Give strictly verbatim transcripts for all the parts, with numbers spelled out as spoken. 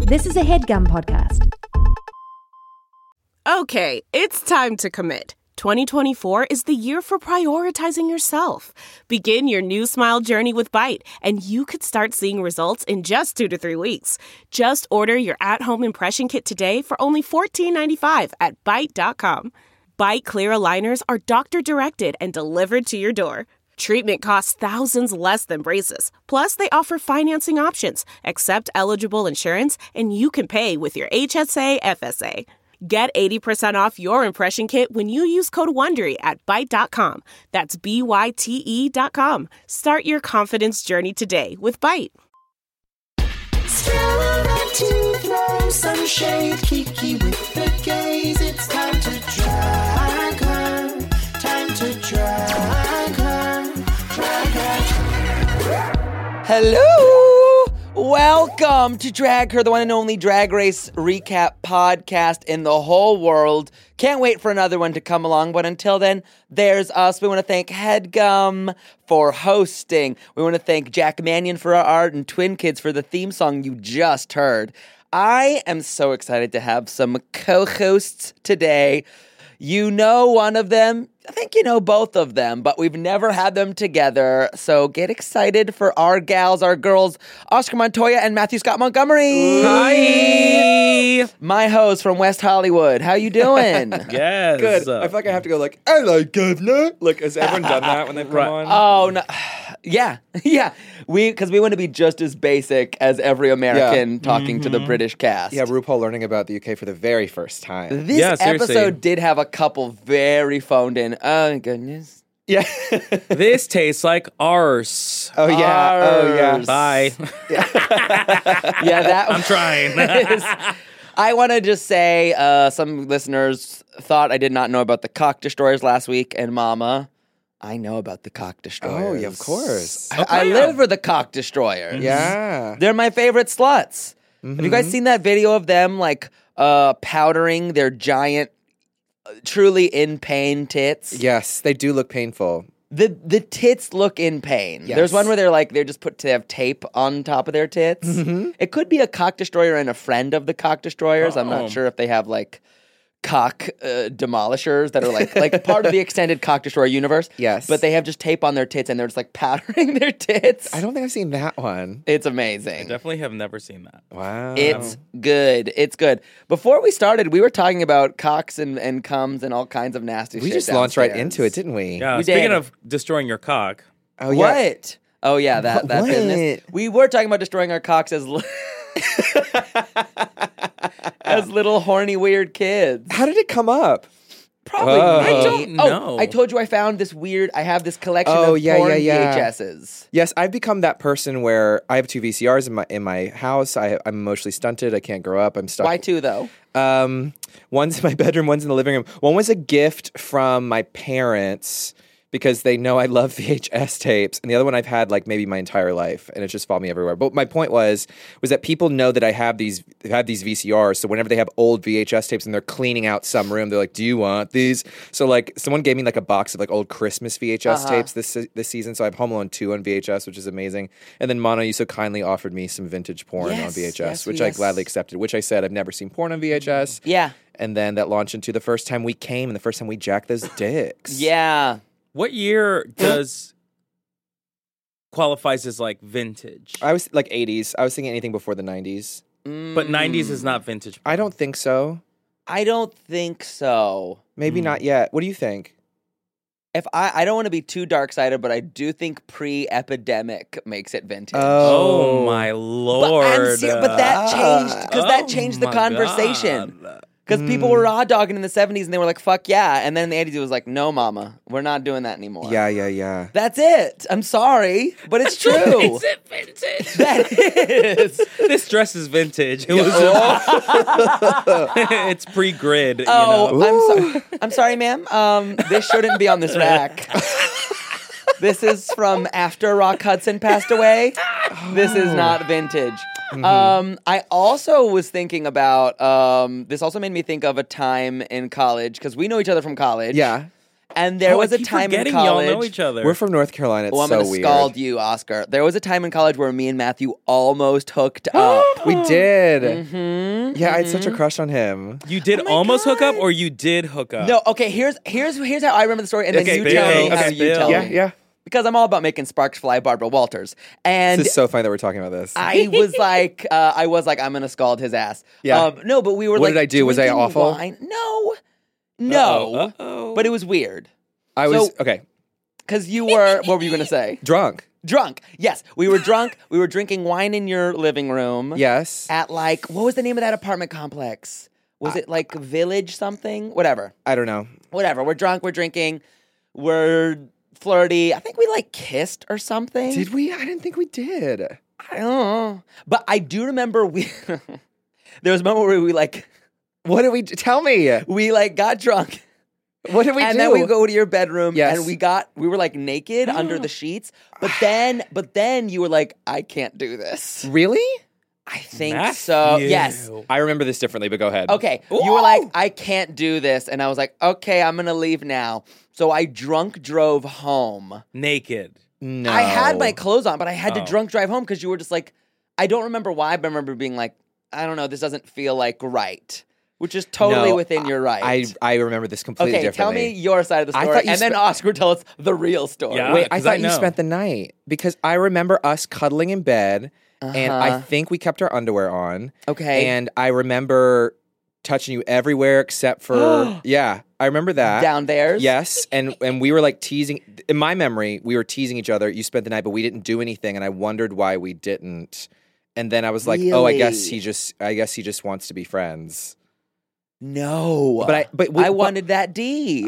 This is a HeadGum podcast. Okay, it's time to commit. twenty twenty-four is the year for prioritizing yourself. Begin your new smile journey with Byte, and you could start seeing results in just two to three weeks. Just order your at-home impression kit today for only fourteen ninety-five at byte dot com. Byte clear aligners are doctor-directed and delivered to your door. Treatment costs thousands less than braces. Plus, they offer financing options, accept eligible insurance, and you can pay with your H S A F S A. Get eighty percent off your impression kit when you use code WONDERY at byte dot com. That's B Y T E dot com. Start your confidence journey today with Byte. Stella to throw some shade, Kiki with the gaze. It's time to drag her. Time to drag her. Drag her. Hello! Welcome to Drag Her, the one and only Drag Race recap podcast in the whole world. Can't wait for another one to come along, but until then, there's us. We want to thank HeadGum for hosting. We want to thank Jack Mannion for our art and Twin Kids for the theme song you just heard. I am so excited to have some co-hosts today. You know one of them. I think you know both of them, but we've never had them together. So get excited for our gals, our girls, Oscar Montoya and Matthew Scott Montgomery. Hi. My host from West Hollywood. How you doing? Yes. Good. I feel like I have to go like, I like governor. Like, has everyone done that when they've come Right. on? Oh, no. Yeah. Yeah. We, because we want to be just as basic as every American Yeah. talking to the British cast. Yeah, RuPaul learning about the U K for the very first time. This Yeah, seriously. episode did have a couple very phoned in. Oh, goodness. Yeah. This tastes like arse. Oh, yeah. Oh, yeah. Arse. Bye. Yeah, that I'm trying. is- I want to just say uh, some listeners thought I did not know about the cock destroyers last week, and Mama, I know about the cock destroyers. Oh, yeah, of course. I, I live for the cock destroyers. Yeah. They're my favorite sluts. Have you guys seen that video of them like uh, powdering their giant, uh, truly in pain tits? Yes, they do look painful. The the tits look in pain. Yes. There's one where they're like they're just put to have tape on top of their tits. It could be a cock destroyer and a friend of the cock destroyers. I'm Oh. not sure if they have like cock uh, demolishers that are like like part of the extended cock destroyer universe. Yes. But they have just tape on their tits and they're just like powdering their tits. I don't think I've seen that one. It's amazing. Definitely have never seen that. Wow. It's good. It's good. Before we started, we were talking about cocks and, and cums and all kinds of nasty we shit. just launched right downstairs. into it, didn't we? Yeah. We speaking did. of destroying your cock, Oh, yeah. What? Oh yeah, that that What? business. We were talking about destroying our cocks as li- as little horny weird kids. How did it come up? Probably. Oh. me. I don't Oh, know. I told you I found this weird. I have this collection Oh, of yeah, porn yeah, yeah. V H Ses. Yes, I've become that person where I have two V C Rs in my in my house. I, I'm emotionally stunted. I can't grow up. I'm stuck. Why two though? Um, one's in my bedroom, one's in the living room. One was a gift from my parents because they know I love V H S tapes, and the other one I've had like maybe my entire life, and it's just followed me everywhere. But my point was was that people know that I have these have these V C Rs, so whenever they have old V H S tapes and they're cleaning out some room, they're like, "Do you want these?" So like someone gave me like a box of like old Christmas V H S Uh-huh. tapes this se- this season, so I have Home Alone two on V H S, which is amazing. And then Mono, you so kindly offered me some vintage porn on Yes, V H S, yes, which yes. I gladly accepted. Which I said I've never seen porn on V H S. Yeah. And then that launched into the first time we came and the first time we jacked those dicks. Yeah. what year does qualifies as like vintage? I was like eighties. I was thinking anything before the nineties. But nineties is not vintage. I don't think so. I don't think so. Maybe Hmm. not yet. What do you think? If I, I don't want to be too dark sided, but I do think pre-epidemic makes it vintage. Oh, Oh. my But, lord! I'm ser- but that changed because that Oh changed the my conversation. God. Because people were raw dogging in the seventies and they were like, fuck yeah. And then in the eighties, it was like, no, mama, we're not doing that anymore. Yeah, yeah, yeah. That's it. I'm sorry, but it's true. Is it vintage? That is. This dress is vintage. It was. It's pre-grid. You Oh, know? I'm sorry. I'm sorry, ma'am. Um, this shouldn't be on this rack. This is from after Rock Hudson passed away. This is not vintage. Um, I also was thinking about, um, this also made me think of a time in college, because we know each other from college. Yeah. And there Oh, was I a keep time in forgetting college. y'all know each other. We're from North Carolina. It's Well, I'm so gonna weird. scald you, Oscar. There was a time in college where me and Matthew almost hooked up. We did. Mm-hmm, Yeah, I had such a crush on him. You did Oh my almost hook up, God. or you did hook up? No, okay. Here's here's here's how I remember the story, and then Okay, you spill. tell me how Okay, you spill. tell Yeah, me. yeah. Because I'm all about making sparks fly, Barbara Walters, and This is so funny that we're talking about this. I was like, uh, I was like, I'm gonna scald his ass. Yeah. Um, no, but we were What like, did I do? Was I drinking awful? Wine. No, no. Uh-oh, uh-oh. But it was weird I was so- okay. because you were. What were you gonna say? Drunk. Drunk. Yes, we were drunk. We were drinking wine in your living room. Yes. At like, what was the name of that apartment complex? Was it like Village something? Whatever. I don't know. Whatever. We're drunk. We're drinking. We're flirty. I think we like kissed or something. Did we? I didn't think we did. I don't know. But I do remember we. There was a moment where we like What did we do? Tell me. we like got drunk. What did we and do? then we go to your bedroom Yes. and we got we were like naked under the sheets. But then but then you were like, I can't do this. Really? I think so. Matthew. Yes. I remember this differently, but go ahead. Okay. You were like, I can't do this. And I was like, okay, I'm gonna leave now. So I drunk drove home. Naked. No. I had my clothes on, but I had to Oh. drunk drive home because you were just like, I don't remember why, but I remember being like, I don't know, this doesn't feel like right. Which is totally No, within your right. I I remember this completely okay, tell differently. me your side of the I story, thought you and then spe- Oscar will tell us the real story. Yeah. Wait, I 'cause thought I you know. spent the night because I remember us cuddling in bed, and I Uh-huh. think we kept our underwear on. Okay. And I remember touching you everywhere except for yeah, I remember that. Down there. Yes, and and we were like teasing. In my memory, we were teasing each other. You spent the night, but we didn't do anything, and I wondered why we didn't. And then I was like, oh, I guess Really? he just, I guess he just wants to be friends. No. But I- but we- I but- wanted that D.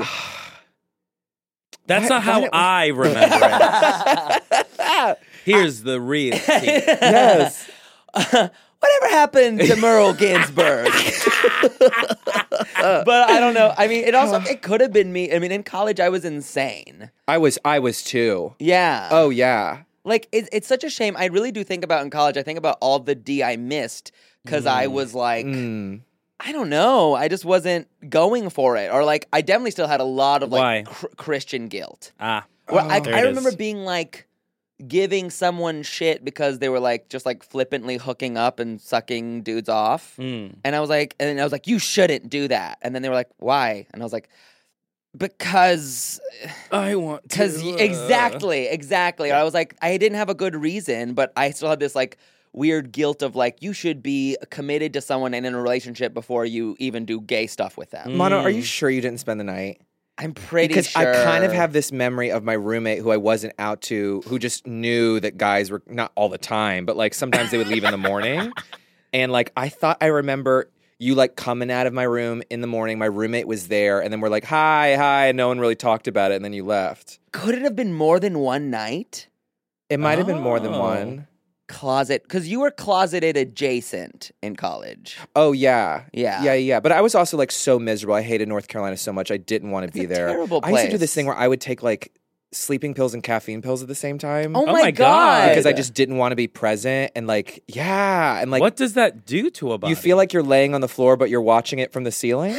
That's Why- not how why- I remember it. Here's the real tea. Yes. Whatever happened to Merle Ginsburg? But I don't know. I mean, it also it could have been me. I mean, in college, I was insane. I was, I was too. Yeah. Oh yeah. Like it, it's such a shame. I really do think about in college. I think about all the D I missed because I was like, Mm. I don't know. I just wasn't going for it, or like I definitely still had a lot of Why? like cr- Christian guilt. Ah. Where I, There I it remember is. being like giving someone shit because they were like just like flippantly hooking up and sucking dudes off, Mm. and I was like, and I was like, you shouldn't do that. And then they were like, why? And I was like, because I want to. because exactly, exactly. I was like, I didn't have a good reason, but I still had this like weird guilt of like, you should be committed to someone and in a relationship before you even do gay stuff with them. Mono, are you sure you didn't spend the night? I'm pretty Because sure. I kind of have this memory of my roommate who I wasn't out to, who just knew that guys were not all the time, but like sometimes they would leave in the morning. And like I thought I remember you like coming out of my room in the morning. My roommate was there, and then we're like, hi, hi. And no one really talked about it, and then you left. Could it have been more than one night? It might have been more than Oh. one. Closet, because you were closeted adjacent in college. Oh yeah, Yeah. yeah, yeah. But I was also like so miserable. I hated North Carolina so much. I didn't want to be a there. terrible I used to do place. this thing where I would take like sleeping pills and caffeine pills at the same time. Oh, Oh my my god! God. because I just didn't want to be present and like yeah and like What does that do to a body? you feel like you're laying on the floor but you're watching it from the ceiling.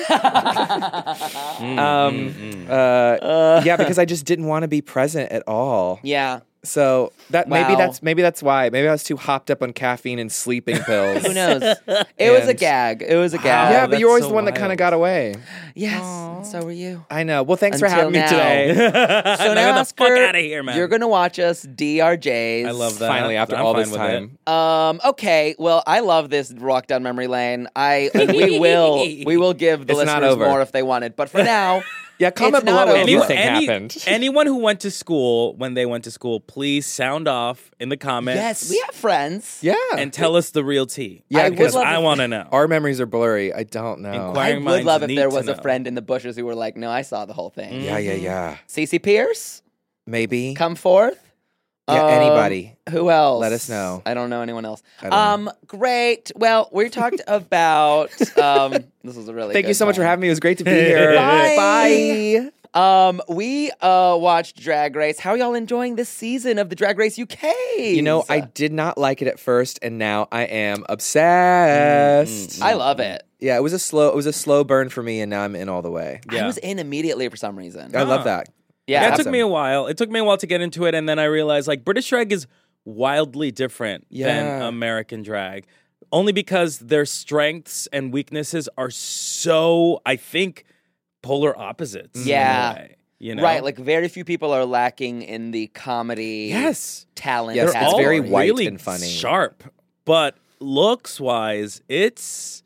Mm, um, mm, mm. uh, yeah, because I just didn't want to be present at all. Yeah. So that maybe Wow. that's maybe that's why. Maybe I was too hopped up on caffeine and sleeping pills. Who knows? It was a And- gag. It was a gag. Yeah, Wow, but that's you're always so the one that kind of wild. got away. Yes. And so were you. I know. Well, thanks for Until having me now. today. So now now, get the Oscar, fuck out of here, man. you're gonna watch us D R Js. I love that. Finally, after I'm all fine this with time. it. Um. Okay. Well, I love this walk down memory lane. I and we will we will give the It's not listeners over. more if they wanted, but for now, Yeah, comment It's not below what over. you Any- think any- happened. Anyone who went to school when they went to school, please sound off in the comments. yes, we have friends. Yeah, and tell us the real tea. Yeah, I would because love I if- want to know. our memories are blurry. I don't know. Inquire- I Inquiring would minds love if need there to was a know. friend in the bushes who were like, "No, I saw the whole thing." Yeah, yeah, yeah. Cece Pierce, Maybe. come forth. Yeah, Um, anybody. Who else? Let us know. I don't know anyone else. I don't Um, great. Well, we talked about. Um, this was a really. Thank you good so much for one. having me. It was great to be here. Bye. Bye. Um, we uh watched Drag Race. How are y'all enjoying this season of the Drag Race U K? You know, I did not like it at first, and now I am obsessed. I love it. Yeah, it was a slow, it was a slow burn for me, and now I'm in all the way. I Yeah. was in immediately for some reason. I love Ah. that. yeah, Yeah, it took awesome. me a while. It took me a while to get into it, and then I realized like British drag is wildly different than Yeah. American drag, only because their strengths and weaknesses are so, I think, polar opposites. in a Yeah. way, you know? right. Like very few people are lacking in the comedy yes, talent. Yes, they're it's all very white really and funny. sharp, but looks wise, it's.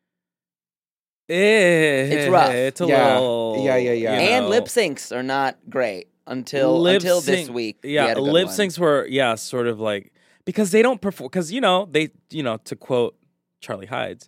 It's rough. It's a Yeah. little. Yeah, yeah, yeah. you and know. lip syncs are not great until Lip until this sync- week. we Yeah, had a good lip one. syncs were yeah, sort of like because they don't perform because you know they you know to quote Charlie Hides,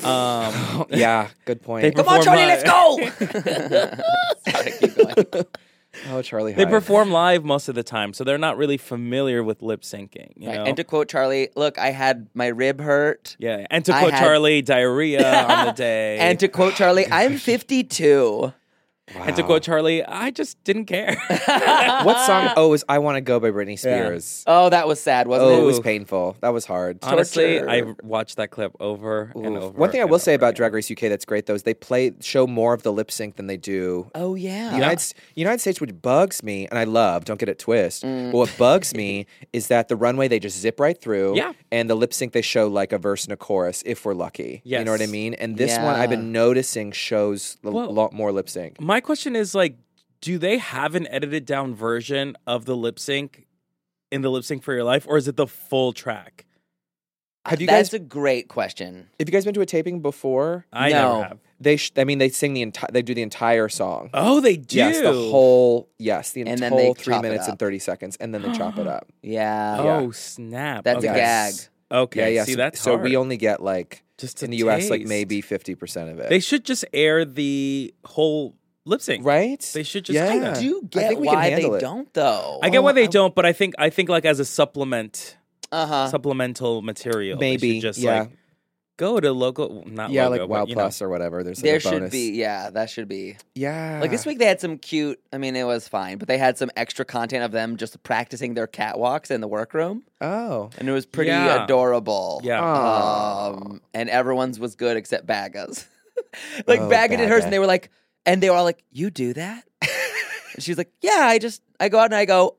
um, Yeah, good point. They Come on, perform Charlie, live. let's go. Sorry, keep going. oh, Charlie. they Hyde. perform live most of the time, so they're not really familiar with lip syncing. You Right. know, And to quote Charlie, look, I had my rib hurt. yeah, and to I quote had- Charlie, diarrhea on the day, And to quote Charlie, I'm fifty-two. and to quote Charlie, I just didn't care. What song? Oh, it was "I Want to Go" by Britney Spears. Oh, that was sad, wasn't Oh, it? it was painful. That was hard. Honestly, Torture. I watched that clip over and Oof. over. One thing I and will say over about again. Drag Race U K that's great though is they play show more of the lip sync than they do Oh, yeah. the United, S- United States, which bugs me, and I love, don't get it twist, Mm. but what bugs me is that the runway they just zip right through, Yeah. and the lip sync they show like a verse and a chorus if we're lucky. You know what I Yes. mean? And this one I've Yeah. been noticing shows a Well- lot more lip sync. My question is like, do they have an edited down version of the lip sync in the lip sync for your life, or is it the full track? Have you That's guys a great question. have you guys been to a taping before? I No. never have. They sh- I mean they sing the entire they do the entire song. Oh, they do. Yes, the whole yes, the And then whole they three chop it minutes up. and thirty seconds, and then they chop it up. Yeah. Oh snap! That's a Okay. gag. Okay, Yeah, yeah. see so, that's so hard. we only get like Just in a the U S like taste. maybe fifty percent of it. They should just air the whole lip sync, right? They should just. Yeah. do I that. do I get think we can why they handle it. don't, though. I get why Oh, they I- don't, but I think I think like as a supplement, Uh-huh. supplemental material, they Maybe, should just yeah. like go to local, not yeah, logo, like Wow but, you know. Plus or whatever. There's like There a should bonus. be, yeah, that should be. Yeah. Like this week they had some cute, I mean, it was fine, but they had some extra content of them just practicing their catwalks in the workroom, Oh. and it was pretty Yeah. adorable. Yeah. Um, and everyone's was good except Bagga's. like Oh, Bagga did hers, Bagga. and they were like, and they were all like, "You do that?" And she was like, "Yeah, I just I go out and I go,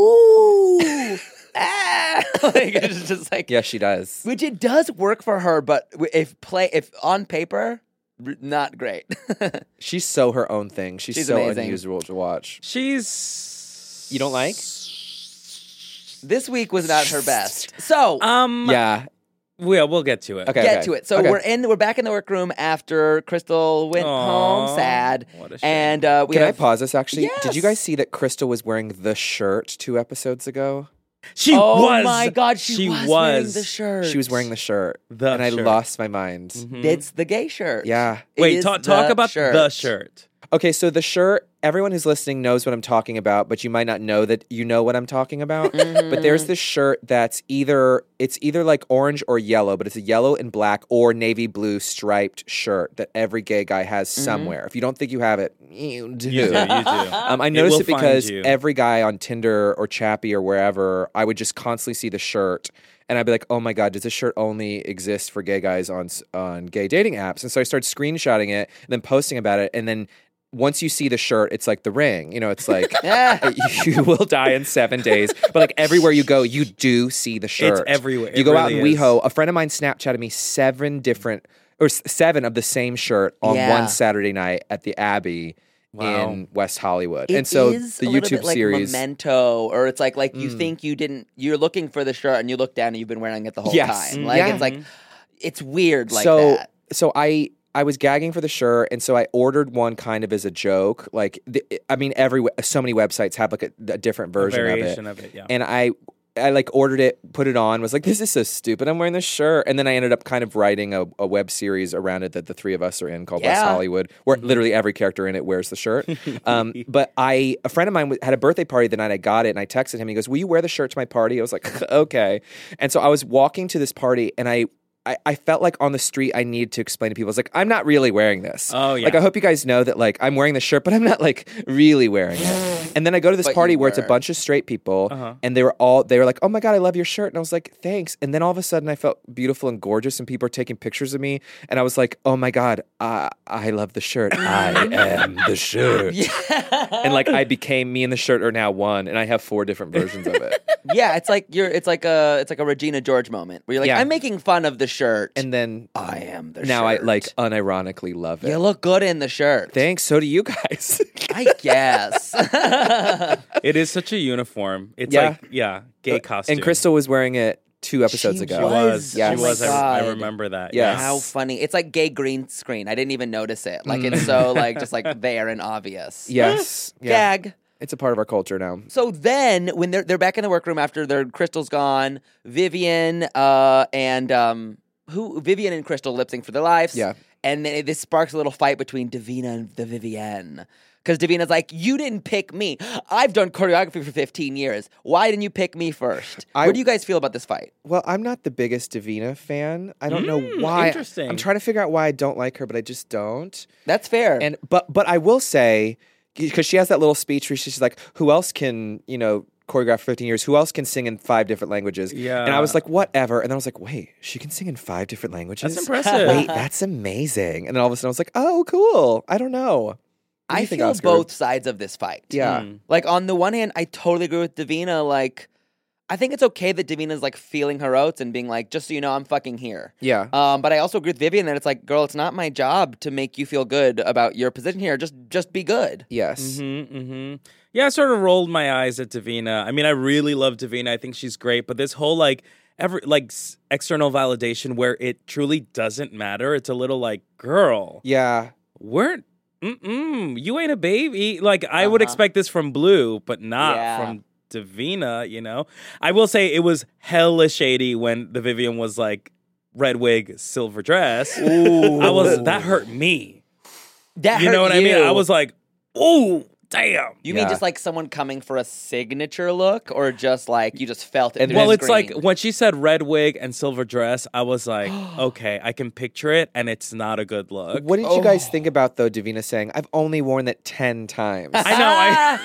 ooh, ah." Like it's just like, Yeah, she does. which it does work for her, but w- if play if on paper, r- not great. She's so her own thing. She's, She's so amazing. unusual to watch. She's You don't like? This week was not her best. So Um, Yeah. yeah, we'll get to it. Okay. get to it. So Okay. we're in. We're back in the workroom after Crystal went Aw, home, sad. what a shame. And uh, we Can I have. pause this actually? Did you Yes. guys see that Crystal was wearing the shirt two episodes ago? She oh was. my God, she, She was, was. wearing the shirt. She was wearing the shirt. The and I shirt. lost my mind. Mhm. It's the gay shirt. Yeah. It Wait, is talk talk the about shirt. the shirt. Okay, so the shirt, everyone who's listening knows what I'm talking about, but you might not know that you know what I'm talking about. But there's this shirt that's either it's either like orange or yellow, but it's a yellow and black or navy blue striped shirt that every gay guy has somewhere. If you don't think you have it, you do. You do. You do. Um, I It noticed will it find because you. every guy on Tinder or Chappie or wherever, I would just constantly see the shirt, and I'd be like, "Oh my god, does this shirt only exist for gay guys on s- on gay dating apps?" And so I started screenshotting it and then posting about it, and then once you see the shirt, it's like The Ring. You know, it's like Yeah. you will die in seven days. But like everywhere you go, you do see the shirt. everywhere. You It go out in really is. WeHo. A friend of mine Snapchatted me seven different or s- seven of the same shirt on Yeah. one Saturday night at the Abbey. Wow. In West Hollywood, It and so is the a little YouTube bit like series, Memento, or it's like like you Mm. think you didn't. You're looking for the shirt, and you look down, and you've been wearing it the whole Yes. time. Mm, Like yeah. it's like it's weird like so that. so I I was gagging for the shirt, and so I ordered one kind of as a joke. Like the, I mean, every we- so many websites have like a, a different A version of it, variation of it. Yeah. and I I like ordered it, put it on, was like, this is so stupid. I'm wearing this shirt. And then I ended up kind of writing a, a web series around it that the three of us are in called West Yeah. Hollywood, where literally every character in it wears the shirt. Um, but I, a friend of mine w- had a birthday party the night I got it, and I texted him. He goes, will you wear the shirt to my party? I was like, okay. And so I was walking to this party, and I, I, I felt like on the street I needed to explain to people. I was like, I'm not really wearing this. Oh, yeah. Like, I hope you guys know that, like, I'm wearing the shirt, but I'm not, like, really wearing it. And then I go to this But you party where it's a were. bunch of straight people, Uh-huh. and they were all, they were like, oh my God, I love your shirt. And I was like, thanks. And then all of a sudden I felt beautiful and gorgeous, and people are taking pictures of me. And I was like, oh my God, uh, I love the shirt. I am the shirt. And like, I became, me and the shirt are now one, and I have four different versions of it. Yeah, it's like you're. It's like a. It's like a Regina George moment where you're like, Yeah. I'm making fun of the shirt, And then I am the now shirt. I like unironically love it. You look good in the shirt. Thanks. So do you guys. I guess. It is such a uniform. It's Yeah. like, yeah, gay costume. And Crystal was wearing it two episodes She ago. She was. was. Yes. She was. Oh my I, I God. remember that. Yes. How funny! It's like gay green screen. I didn't even notice it. Like it's so like just like there and obvious. Yes. Yeah. Gag. It's a part of our culture now. So then, when they're they're back in the workroom after their Crystal's gone, Vivian uh, and um, who Vivian and Crystal lip sync for their lives. Yeah. and then this sparks a little fight between Davina and the Vivienne. Because Davina's like, you didn't pick me. I've done choreography for fifteen years. Why didn't you pick me first? I- what do you guys feel about this fight? Well, I'm not the biggest Davina fan. I don't know Mm, why. interesting. I'm trying to figure out why I don't like her, but I just don't. That's fair. And but but I will say, because she has that little speech where she's like, "Who else can you know choreograph for fifteen years? Who else can sing in five different languages?" Yeah. And I was like, "Whatever." And then I was like, "Wait, she can sing in five different languages? That's impressive. Wait, that's amazing." And then all of a sudden, I was like, "Oh, cool. I don't know." What do I you think, feel Oscar? both sides of this fight. Yeah. Mm. Like, on the one hand, I totally agree with Davina. Like, I think it's okay that Davina's, like, feeling her oats and being like, just so you know, I'm fucking here. Yeah. Um, but I also agree with Vivian that it's like, girl, it's not my job to make you feel good about your position here. Just just be good. Yes. Mm-hmm, mm-hmm. Yeah, I sort of rolled my eyes at Davina. I mean, I really love Davina. I think she's great. But this whole like every like s- external validation where it truly doesn't matter. It's a little like, girl, Yeah. we're mm-mm, you ain't a baby. Like I would Uh-huh. expect this from Blue, but not Yeah. from Davina. You know, I will say it was hella shady when the Vivian was like red wig, silver dress. I was that hurt me. That You hurt know what I mean? you. I was like, oh, damn. You Yeah. mean just like someone coming for a signature look, or just like you just felt it? And through Well, the it's like screen? when she said red wig and silver dress, I was like, okay, I can picture it, and it's not a good look. What did you guys think about though, Davina saying, "I've only worn that ten times"? I know.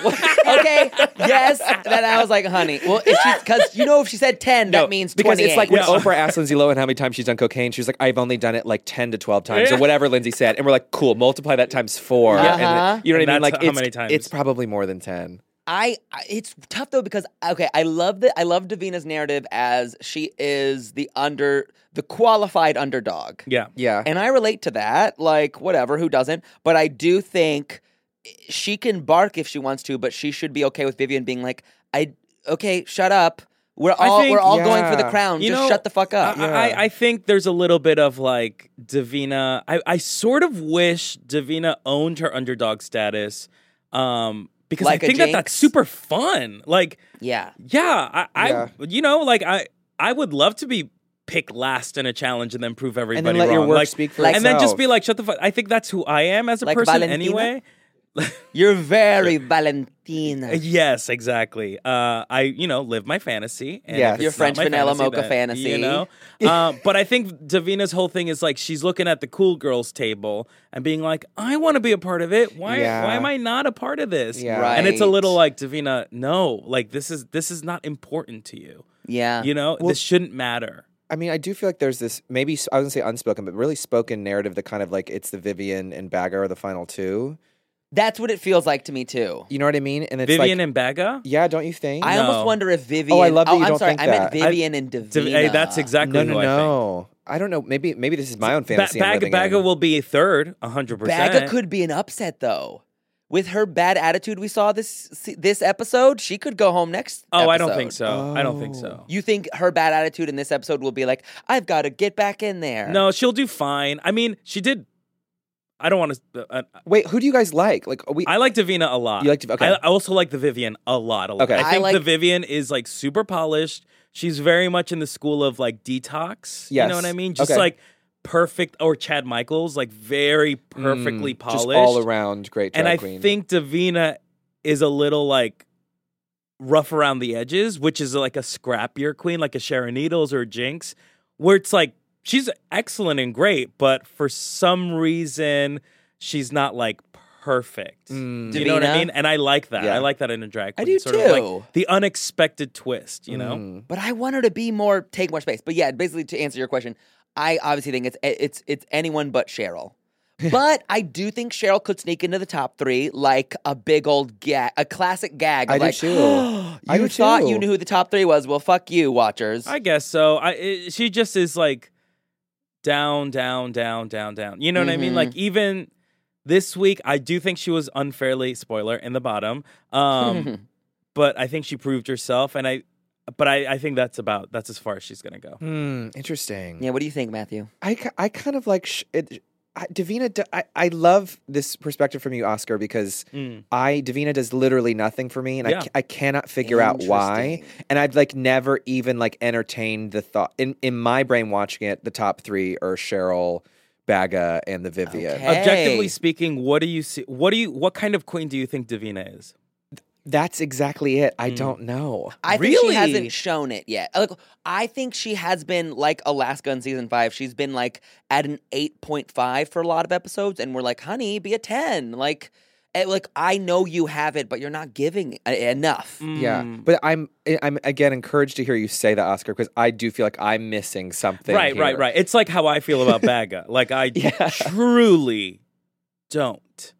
I okay, yes. Then I was like, honey, well, if she because you know if she said ten, No, that means because it's like when Yeah. Oprah asked Lindsay Lohan how many times she's done cocaine. She was like, "I've only done it like ten to twelve times," Yeah. or whatever Lindsay said, and we're like, "Cool, multiply that times four." Uh-huh. And then- you know what And I mean? that's Like, how it's, many times? it's probably more than ten. I, I it's tough though because okay, I love that I love Davina's narrative as she is the under the qualified underdog. yeah. Yeah, And I relate to that, like whatever, who doesn't? But I do think she can bark if she wants to, but she should be okay with Vivian being like, I okay, shut up. We're I all think- we're all going for the yeah. crown. You Just know, shut the fuck up. I, I, I think there's a little bit of like Davina. I, I sort of wish Davina owned her underdog status, um, because Like a I think that Jinx? that's super fun. Like, yeah. yeah, I, I Yeah. you know, like I, I would love to be picked last in a challenge and then prove everybody and then let wrong. your work like, speak for like- and then just itself. be like, shut the fuck. I think that's who I am as a Like person Valentina? anyway. You're very Valentina. Yes, exactly. Uh, I, you know, live my fantasy. And Yes. if Your it's not French my vanilla fantasy, mocha then, fantasy. You know? uh, but I think Davina's whole thing is like she's looking at the cool girls table and being like, I want to be a part of it. Why Yeah. why am I not a part of this? Yeah. Right. And it's a little like, Davina, no, like this is this is not important to you. Yeah. You know, this shouldn't matter. I mean, I do feel like there's this maybe I was gonna say unspoken, but really spoken narrative that kind of like it's the Vivian and Bagger are the final two. That's what it feels like to me too. You know what I mean? And it's Vivian like, and Baga? yeah, don't you think? I No. almost wonder if Vivian. Oh, I love that you I'm don't sorry. think I meant that. Vivian and Davina. Dav- hey, that's exactly no, who no, I think. no. I don't know. Maybe maybe this is my own Ba- fantasy. I'm Baga, living Baga in. will be third, one hundred percent. Baga could be an upset though. With her bad attitude we saw this this episode, she could go home next. Oh, I don't episode. think so. I don't think so. You think her bad attitude in this episode will be like, I've got to get back in there? No, she'll do fine. I mean, she did I don't want to. Uh, Wait, who do you guys like? Like we. I like Davina a lot. You like Dav- okay. I, I also like the Vivian a lot. A lot. Okay. I I think like- the Vivian is like super polished. She's very much in the school of like Detox. You Yes. know what I mean? Just Okay. like perfect. Or Chad Michaels, like very perfectly Mm, polished. Just all around great drag and I queen. think Davina is a little like rough around the edges, which is like a scrappier queen, like a Sharon Needles or a Jinx, where it's like she's excellent and great, but for some reason she's not like perfect. Mm. Do you know what I Davina? mean? And I like that. Yeah. I like that in a drag I queen. do sort of too. like the unexpected twist, you know? Mm. But I want her to be more, take more space. But yeah, basically to answer your question, I obviously think it's it's it's anyone but Cheryl. But I do think Cheryl could sneak into the top three like a big old gag, a classic gag. Of I do like, too. you I do thought too. you knew who the top three was. Well, fuck you, watchers. I guess so. I it, she just is like down, down, down, down, down. You know what I mean? Mhm. Like even this week, I do think she was unfairly spoiler in the bottom. Um, but I think she proved herself, and I. But I, I think that's about that's as far as she's gonna go. Hmm, interesting. Yeah, what do you think, Matthew? I, ki- I kind of like sh- it. I, Davina, d- I, I love this perspective from you, Oscar, because Mm. I Davina does literally nothing for me, and I, Yeah. ca- I cannot figure out why. And I've like never even like entertained the thought in in my brain watching it. The top three are Cheryl, Baga, and the Vivian. Okay. Objectively Hey. speaking, what do you see? What do you? What kind of queen do you think Davina is? That's exactly it. I don't know. I think Really? she hasn't shown it yet. Like, I think she has been like Alaska in season five. She's been like at an eight point five for a lot of episodes, and we're like, honey, be a ten. Like, eh, like I know you have it, but you're not giving e- enough. Yeah, Mm. but I'm I'm again encouraged to hear you say that, Oscar, because I do feel like I'm missing something. Right, right, here. right. It's like how I feel about Baga. Like I Yeah. truly don't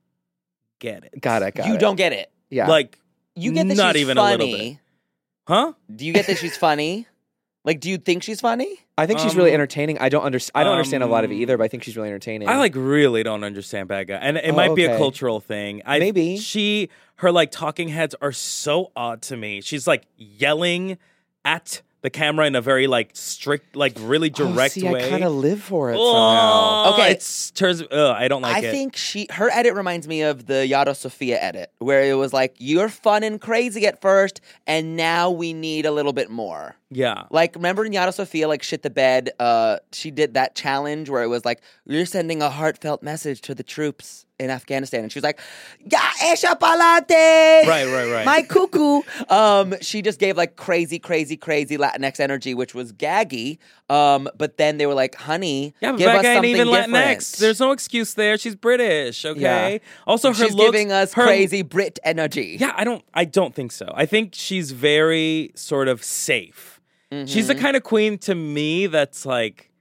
get it. Got it. Got you it. don't get it. Yeah. Like You get that Not she's even a funny. little bit. huh? Do you get that she's funny? Like, do you think she's funny? I think she's really Um, entertaining. I don't understand. I don't understand a lot of it um, either, but I think she's really entertaining. I like really don't understand Baga, and it Oh, might be a okay. cultural thing. I, Maybe. she her like talking heads are so odd to me. She's like yelling at the camera in a very like strict, like really Oh, direct see, way. I kind of live for it somehow. Oh, Okay. it's turns. Ugh, I don't like I it. think she her edit reminds me of the Yara Sofia edit, where it was like, you're fun and crazy at first, and now we need a little bit more. yeah. Like, remember in Yara Sofia, like, shit the bed, uh, she did that challenge where it was like, you're sending a heartfelt message to the troops in Afghanistan. And she was like, Ya esha palate! Right, right, right. My cuckoo. Um, she just gave like crazy, crazy, crazy Latinx energy, which was gaggy. Um, but then they were like, honey, Yeah, but give us Baga ain't something even different. Latinx. There's no excuse there. She's British. Okay. Yeah. Also, her She's looks, giving us her- crazy Brit energy. Yeah, I don't. I don't think so. I think she's very sort of safe. She's the kind of queen to me that's like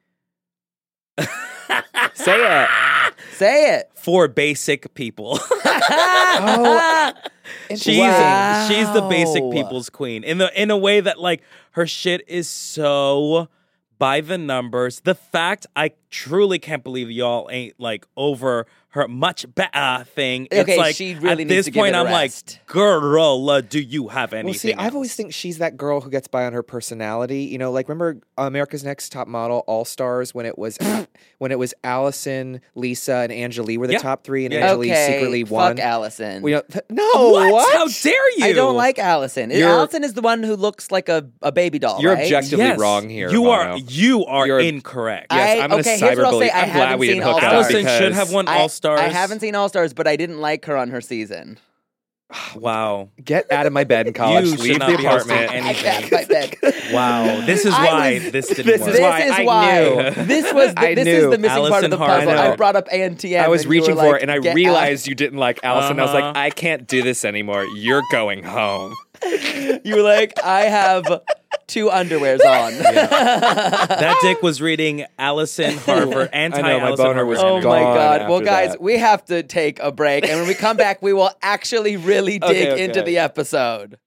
Say it. Say it. for basic people. Oh, she's Wow. she's the basic people's queen in the in a way that like her shit is so by the numbers. The fact I truly can't believe y'all ain't like over her much better thing. Okay, it's like she really at needs this to give point it a I'm rest. like, girl, uh, do you have anything? Well, see, I've always else? think she's that girl who gets by on her personality. You know, like remember America's Next Top Model All Stars when it was when it was Allison, Lisa, and Angelique were the Yeah. top three, and Yeah. Angelique Okay, secretly fuck won. Allison. We don't, th- no, what? what? How dare you? I don't like Allison. You're- Allison is the one who looks like a, a baby doll, You're right? objectively Yes. wrong here. You Mono. are you are You're- incorrect. Yes, I- I'm gonna okay, here's what I'll cyberbully. say. I I'm glad haven't we seen didn't hook All up Allison because should have won I, All Stars. I haven't seen All Stars, but I didn't like her on her season. Wow. Get out of my bed in college. You should Leave not the be hosting apartment. any- I got my bed. Wow. This is I why was- this didn't this work. is This why is I why. knew. This was the, I this knew. is the missing part of Allison the puzzle. Harlow. I brought up A N T M. I was and you reaching were for like, it, and I "Get realized you didn't like Allison. I was Uh-huh. like, I can't do this anymore. You're going home. out." You were like, I have two underwears on. That dick was reading Allison Harvard, anti I know, my Allison boner Harvard. was Oh energy. my gone God. Well, after guys, that. we have to take a break. And when we come back, we will actually really dig Okay, okay. into the episode.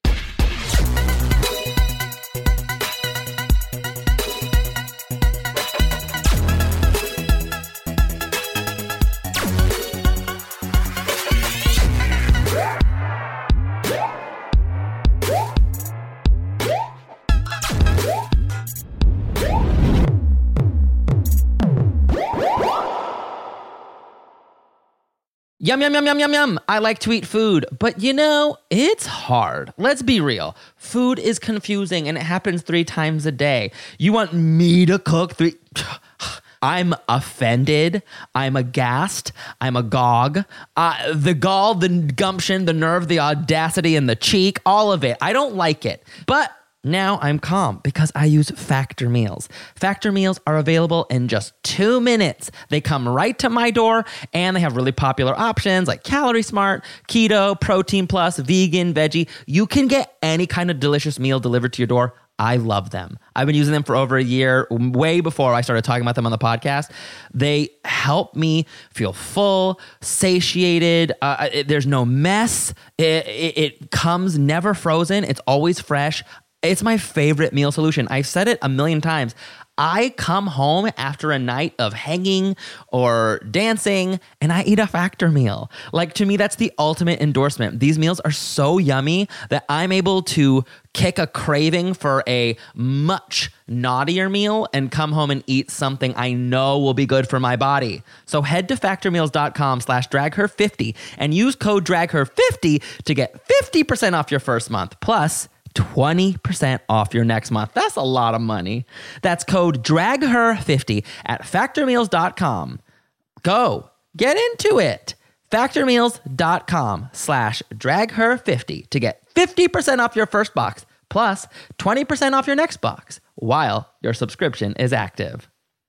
Yum, yum, yum, yum, yum, yum. I like to eat food, but you know, it's hard. Let's be real. Food is confusing and it happens three times a day. You want me to cook three... I'm offended. I'm aghast. I'm agog. Uh, the gall, the gumption, the nerve, the audacity, and the cheek, all of it. I don't like it. But now I'm calm because I use Factor meals. Factor meals are available in just two minutes. They come right to my door and they have really popular options like Calorie Smart, Keto, Protein Plus, Vegan, Veggie. You can get any kind of delicious meal delivered to your door. I love them. I've been using them for over a year, way before I started talking about them on the podcast. They help me feel full, satiated. Uh, it, there's no mess. It, it, it comes never frozen. It's always fresh. It's my favorite meal solution. I've said it a million times. I come home after a night of hanging or dancing and I eat a Factor meal. Like, to me, that's the ultimate endorsement. These meals are so yummy that I'm able to kick a craving for a much naughtier meal and come home and eat something I know will be good for my body. So head to factormeals.com slash dragher50 and use code dragher fifty to get fifty percent off your first month. Plus, twenty percent off your next month. That's a lot of money. That's code dragher fifty at factormeals dot com. Go. Get into it. factormeals.com slash dragher50 to get fifty percent off your first box plus twenty percent off your next box while your subscription is active.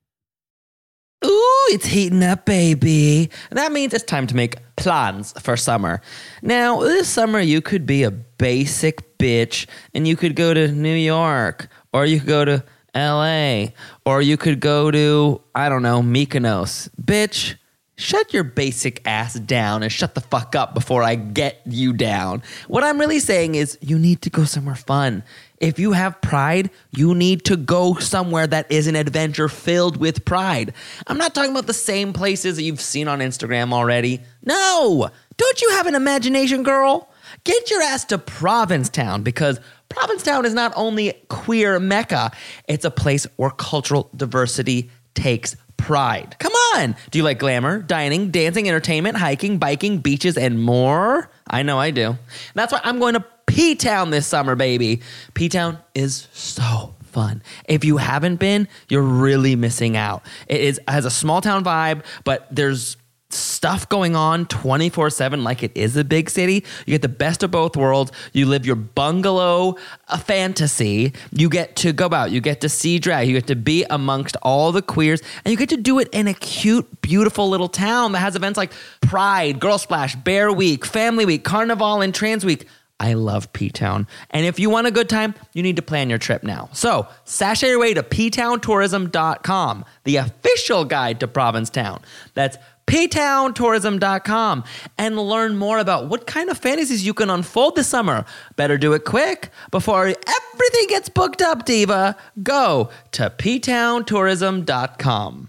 Ooh, it's heating up, baby. That means it's time to make plans for summer. Now, this summer, you could be a basic bitch and you could go to New York, or you could go to L A, or you could go to, I don't know, Mykonos. Bitch, shut your basic ass down and shut the fuck up before I get you down. What I'm really saying is you need to go somewhere fun. If you have pride, you need to go somewhere that is an adventure filled with pride. I'm not talking about the same places that you've seen on Instagram already. No! Don't you have an imagination, girl? Get your ass to Provincetown, because Provincetown is not only queer mecca, it's a place where cultural diversity takes pride. Come on! Do you like glamour, dining, dancing, entertainment, hiking, biking, beaches, and more? I know I do. That's why I'm going to P-Town this summer, baby. P-Town is so fun. If you haven't been, you're really missing out. It is has a small town vibe, but there's stuff going on twenty-four seven like it is a big city. You get the best of both worlds. You live your bungalow a fantasy. You get to go out. You get to see drag. You get to be amongst all the queers, and you get to do it in a cute, beautiful little town that has events like Pride, Girl Splash, Bear Week, Family Week, Carnival, and Trans Week. I love P-Town. And if you want a good time, you need to plan your trip now. So, sashay your way to p town tourism dot com, the official guide to Provincetown. That's p town tourism dot com, and learn more about what kind of fantasies you can unfold this summer. Better do it quick before everything gets booked up, diva. Go to p town tourism dot com.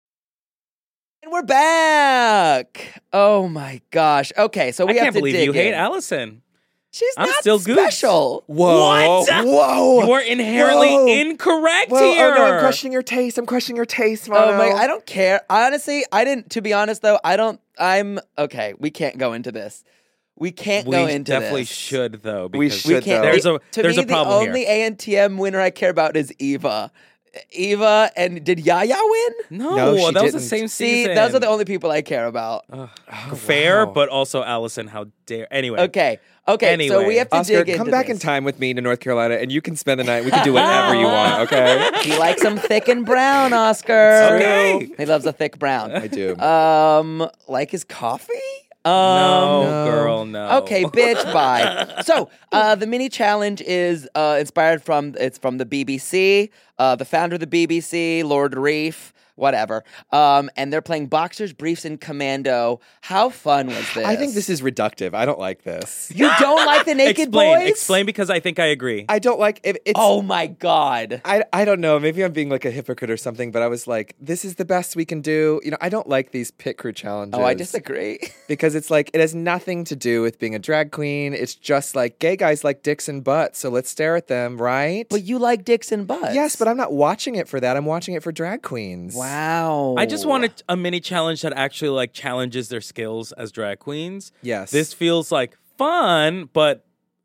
And we're back. Oh my gosh. Okay, so we I have can't to believe dig you hate in. Allison. She's I'm not still Goose. special. Whoa. What? Whoa. You are inherently Whoa. incorrect Whoa. here. Oh, no, I'm questioning your taste. I'm questioning your taste, Oh Mono. my! I don't care. Honestly, I didn't. To be honest, though, I don't. I'm okay. We can't go into this. We can't we go into definitely this. should, though. We Because should, We can't. though. There's a to there's me, a problem the only here. A N T M winner I care about is Eva. Eva and did Yaya win? No, No, she that was the didn't. same See, season. those are the only people I care about. Fair, wow. but also Allison. How dare? Anyway, Okay, okay. So Anyway. we have to Oscar, dig come into back in this. time with me to North Carolina, and you can spend the night. We can do whatever you want, okay? He likes them thick and brown, Oscar. Okay. He loves a thick brown. I do. Um, like his coffee? Um, no, no. girl, no. Okay, bitch, bye. So, uh, the mini challenge is uh, inspired from, it's from the B B C, uh, the founder of the B B C, Lord Reef, whatever. Um, and they're playing boxers, briefs, and commando. How fun was this? I think this is reductive. I don't like this. You don't like the naked explain, boys? explain because I think I agree. I don't like it. It's, Oh my god. I, I don't know. Maybe I'm being like a hypocrite or something, but I was like, this is the best we can do. You know, I don't like these pit crew challenges. Oh, I disagree. Because it's like, it has nothing to do with being a drag queen. It's just like, gay guys like dicks and butts, so let's stare at them, right? But you like dicks and butts. Yes, but I'm not watching it for that. I'm watching it for drag queens. Wow. Wow. I just want a, a mini challenge that actually like challenges their skills as drag queens. Yes. This feels like fun, but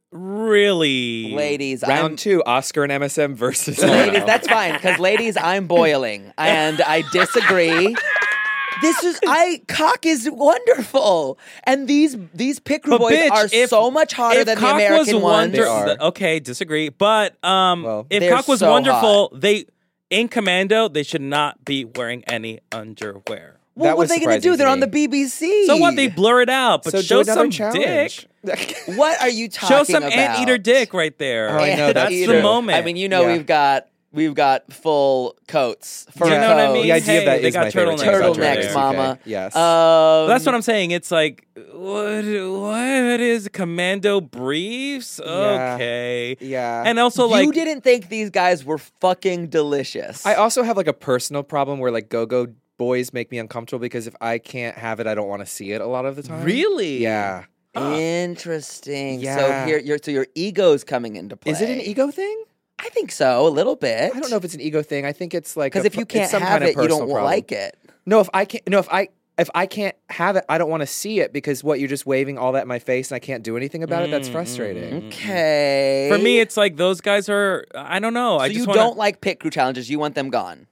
really, Ladies, Round I'm, two, Oscar and M S M versus. ladies, that's fine because ladies, I'm boiling and I disagree. This is I cock is wonderful, and these these pick But boys bitch, are if- so much hotter if than the cock American was ones. They are. wonder- okay, disagree. But um, Well, if they're cock was so wonderful, they in Commando they should not be wearing any underwear. Well, That what was are they gonna surprising do? to They're on me. the B B C. So what? They blur it out, but so show do another some challenge. dick. What are you talking Show some about? anteater dick right there. Oh, I know, that's the true. moment. I mean, you know, Yeah. we've got we've got full coats. Fur You know what I coats, mean? The idea Hey, of that they is got my favorite thing turtlenecks about on Drag turtlenecks, Race mama. U K. Yes. Um, That's what I'm saying. It's like what? What is commando briefs? Yeah. Okay. Yeah. And also, you like, didn't think these guys were fucking delicious. I also have like a personal problem where like go-go boys make me uncomfortable because if I can't have it, I don't want to see it a lot of the time. really? Yeah. Interesting. So Yeah. here, your so your ego's coming into play. Is it an ego thing? I think so, a little bit. I don't know if it's an ego thing. I think it's like because a if you per- can't it's some have kind of it, you personal don't problem. like it. No, if I can't. No, if I. If I can't have it, I don't want to see it because what you're just waving all that in my face and I can't do anything about it. That's frustrating. Okay. For me, it's like those guys are. I don't know. so I just you wanna, don't like pit crew challenges. You want them gone.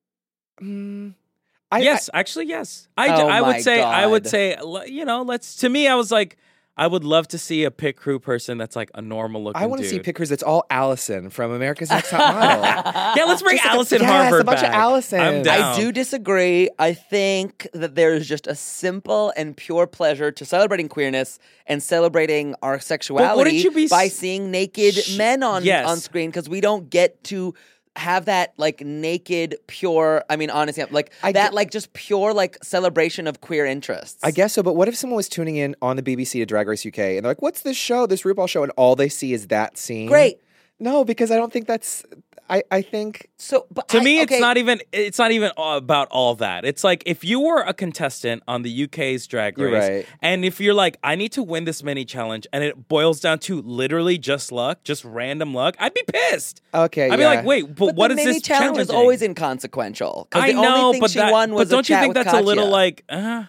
Mm, I, yes, actually, yes. I, d- Oh I my would say. I would God. say. l- You know, let's. To me, I was like, I would love to see a pit crew person that's like a normal looking. I, I want to see dude. pickers. It's all Allison from America's Next Top Model. Yeah, let's bring Just like a- Allison yes, Harvard a bunch of back. Allison. I'm I down. I do disagree. I think that there is just a simple and pure pleasure to celebrating queerness and celebrating our sexuality you be by s- seeing naked Sh- men on yes. on screen because we don't get to have that like naked pure I mean honestly like I that get- like just pure like celebration of queer interests. I guess so, but what if someone was tuning in on the B B C to Drag Race U K and they're like, "What's this show? This RuPaul show?" and all they see is that scene? Great. No, because I don't think that's. I I think So but To I- me, okay. it's not even. It's not even about all that. It's like if you were a contestant on the U K's Drag You're Race, right. and if you're like, I need to win this mini challenge, and it boils down to literally just luck, just random luck, I'd be pissed. okay. I'd be yeah. like, wait, but, But what the is mini this challenge is challenging? always inconsequential. 'Cause I the know, only thing but she that, won was but don't a you chat think with that's a little Katya. like? Uh,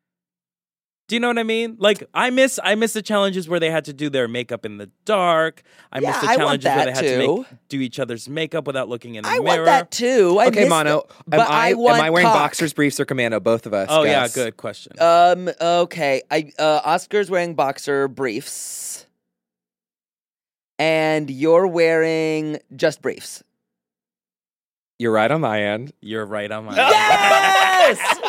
do you know what I mean? Like, I miss I miss the challenges where they had to do their makeup in the dark. I Yeah, miss the I want challenges where they that had to too. make do each other's makeup without looking in the I mirror. want that too. I Okay, miss Mono. it. Am But I, want am I wearing cock. boxers, briefs, or commando? Both of us. Oh yeah, guess. good question. Um. Okay. I uh, Oscar's wearing boxer briefs, and you're wearing just briefs. You're right on my end. You're right on my. Yes.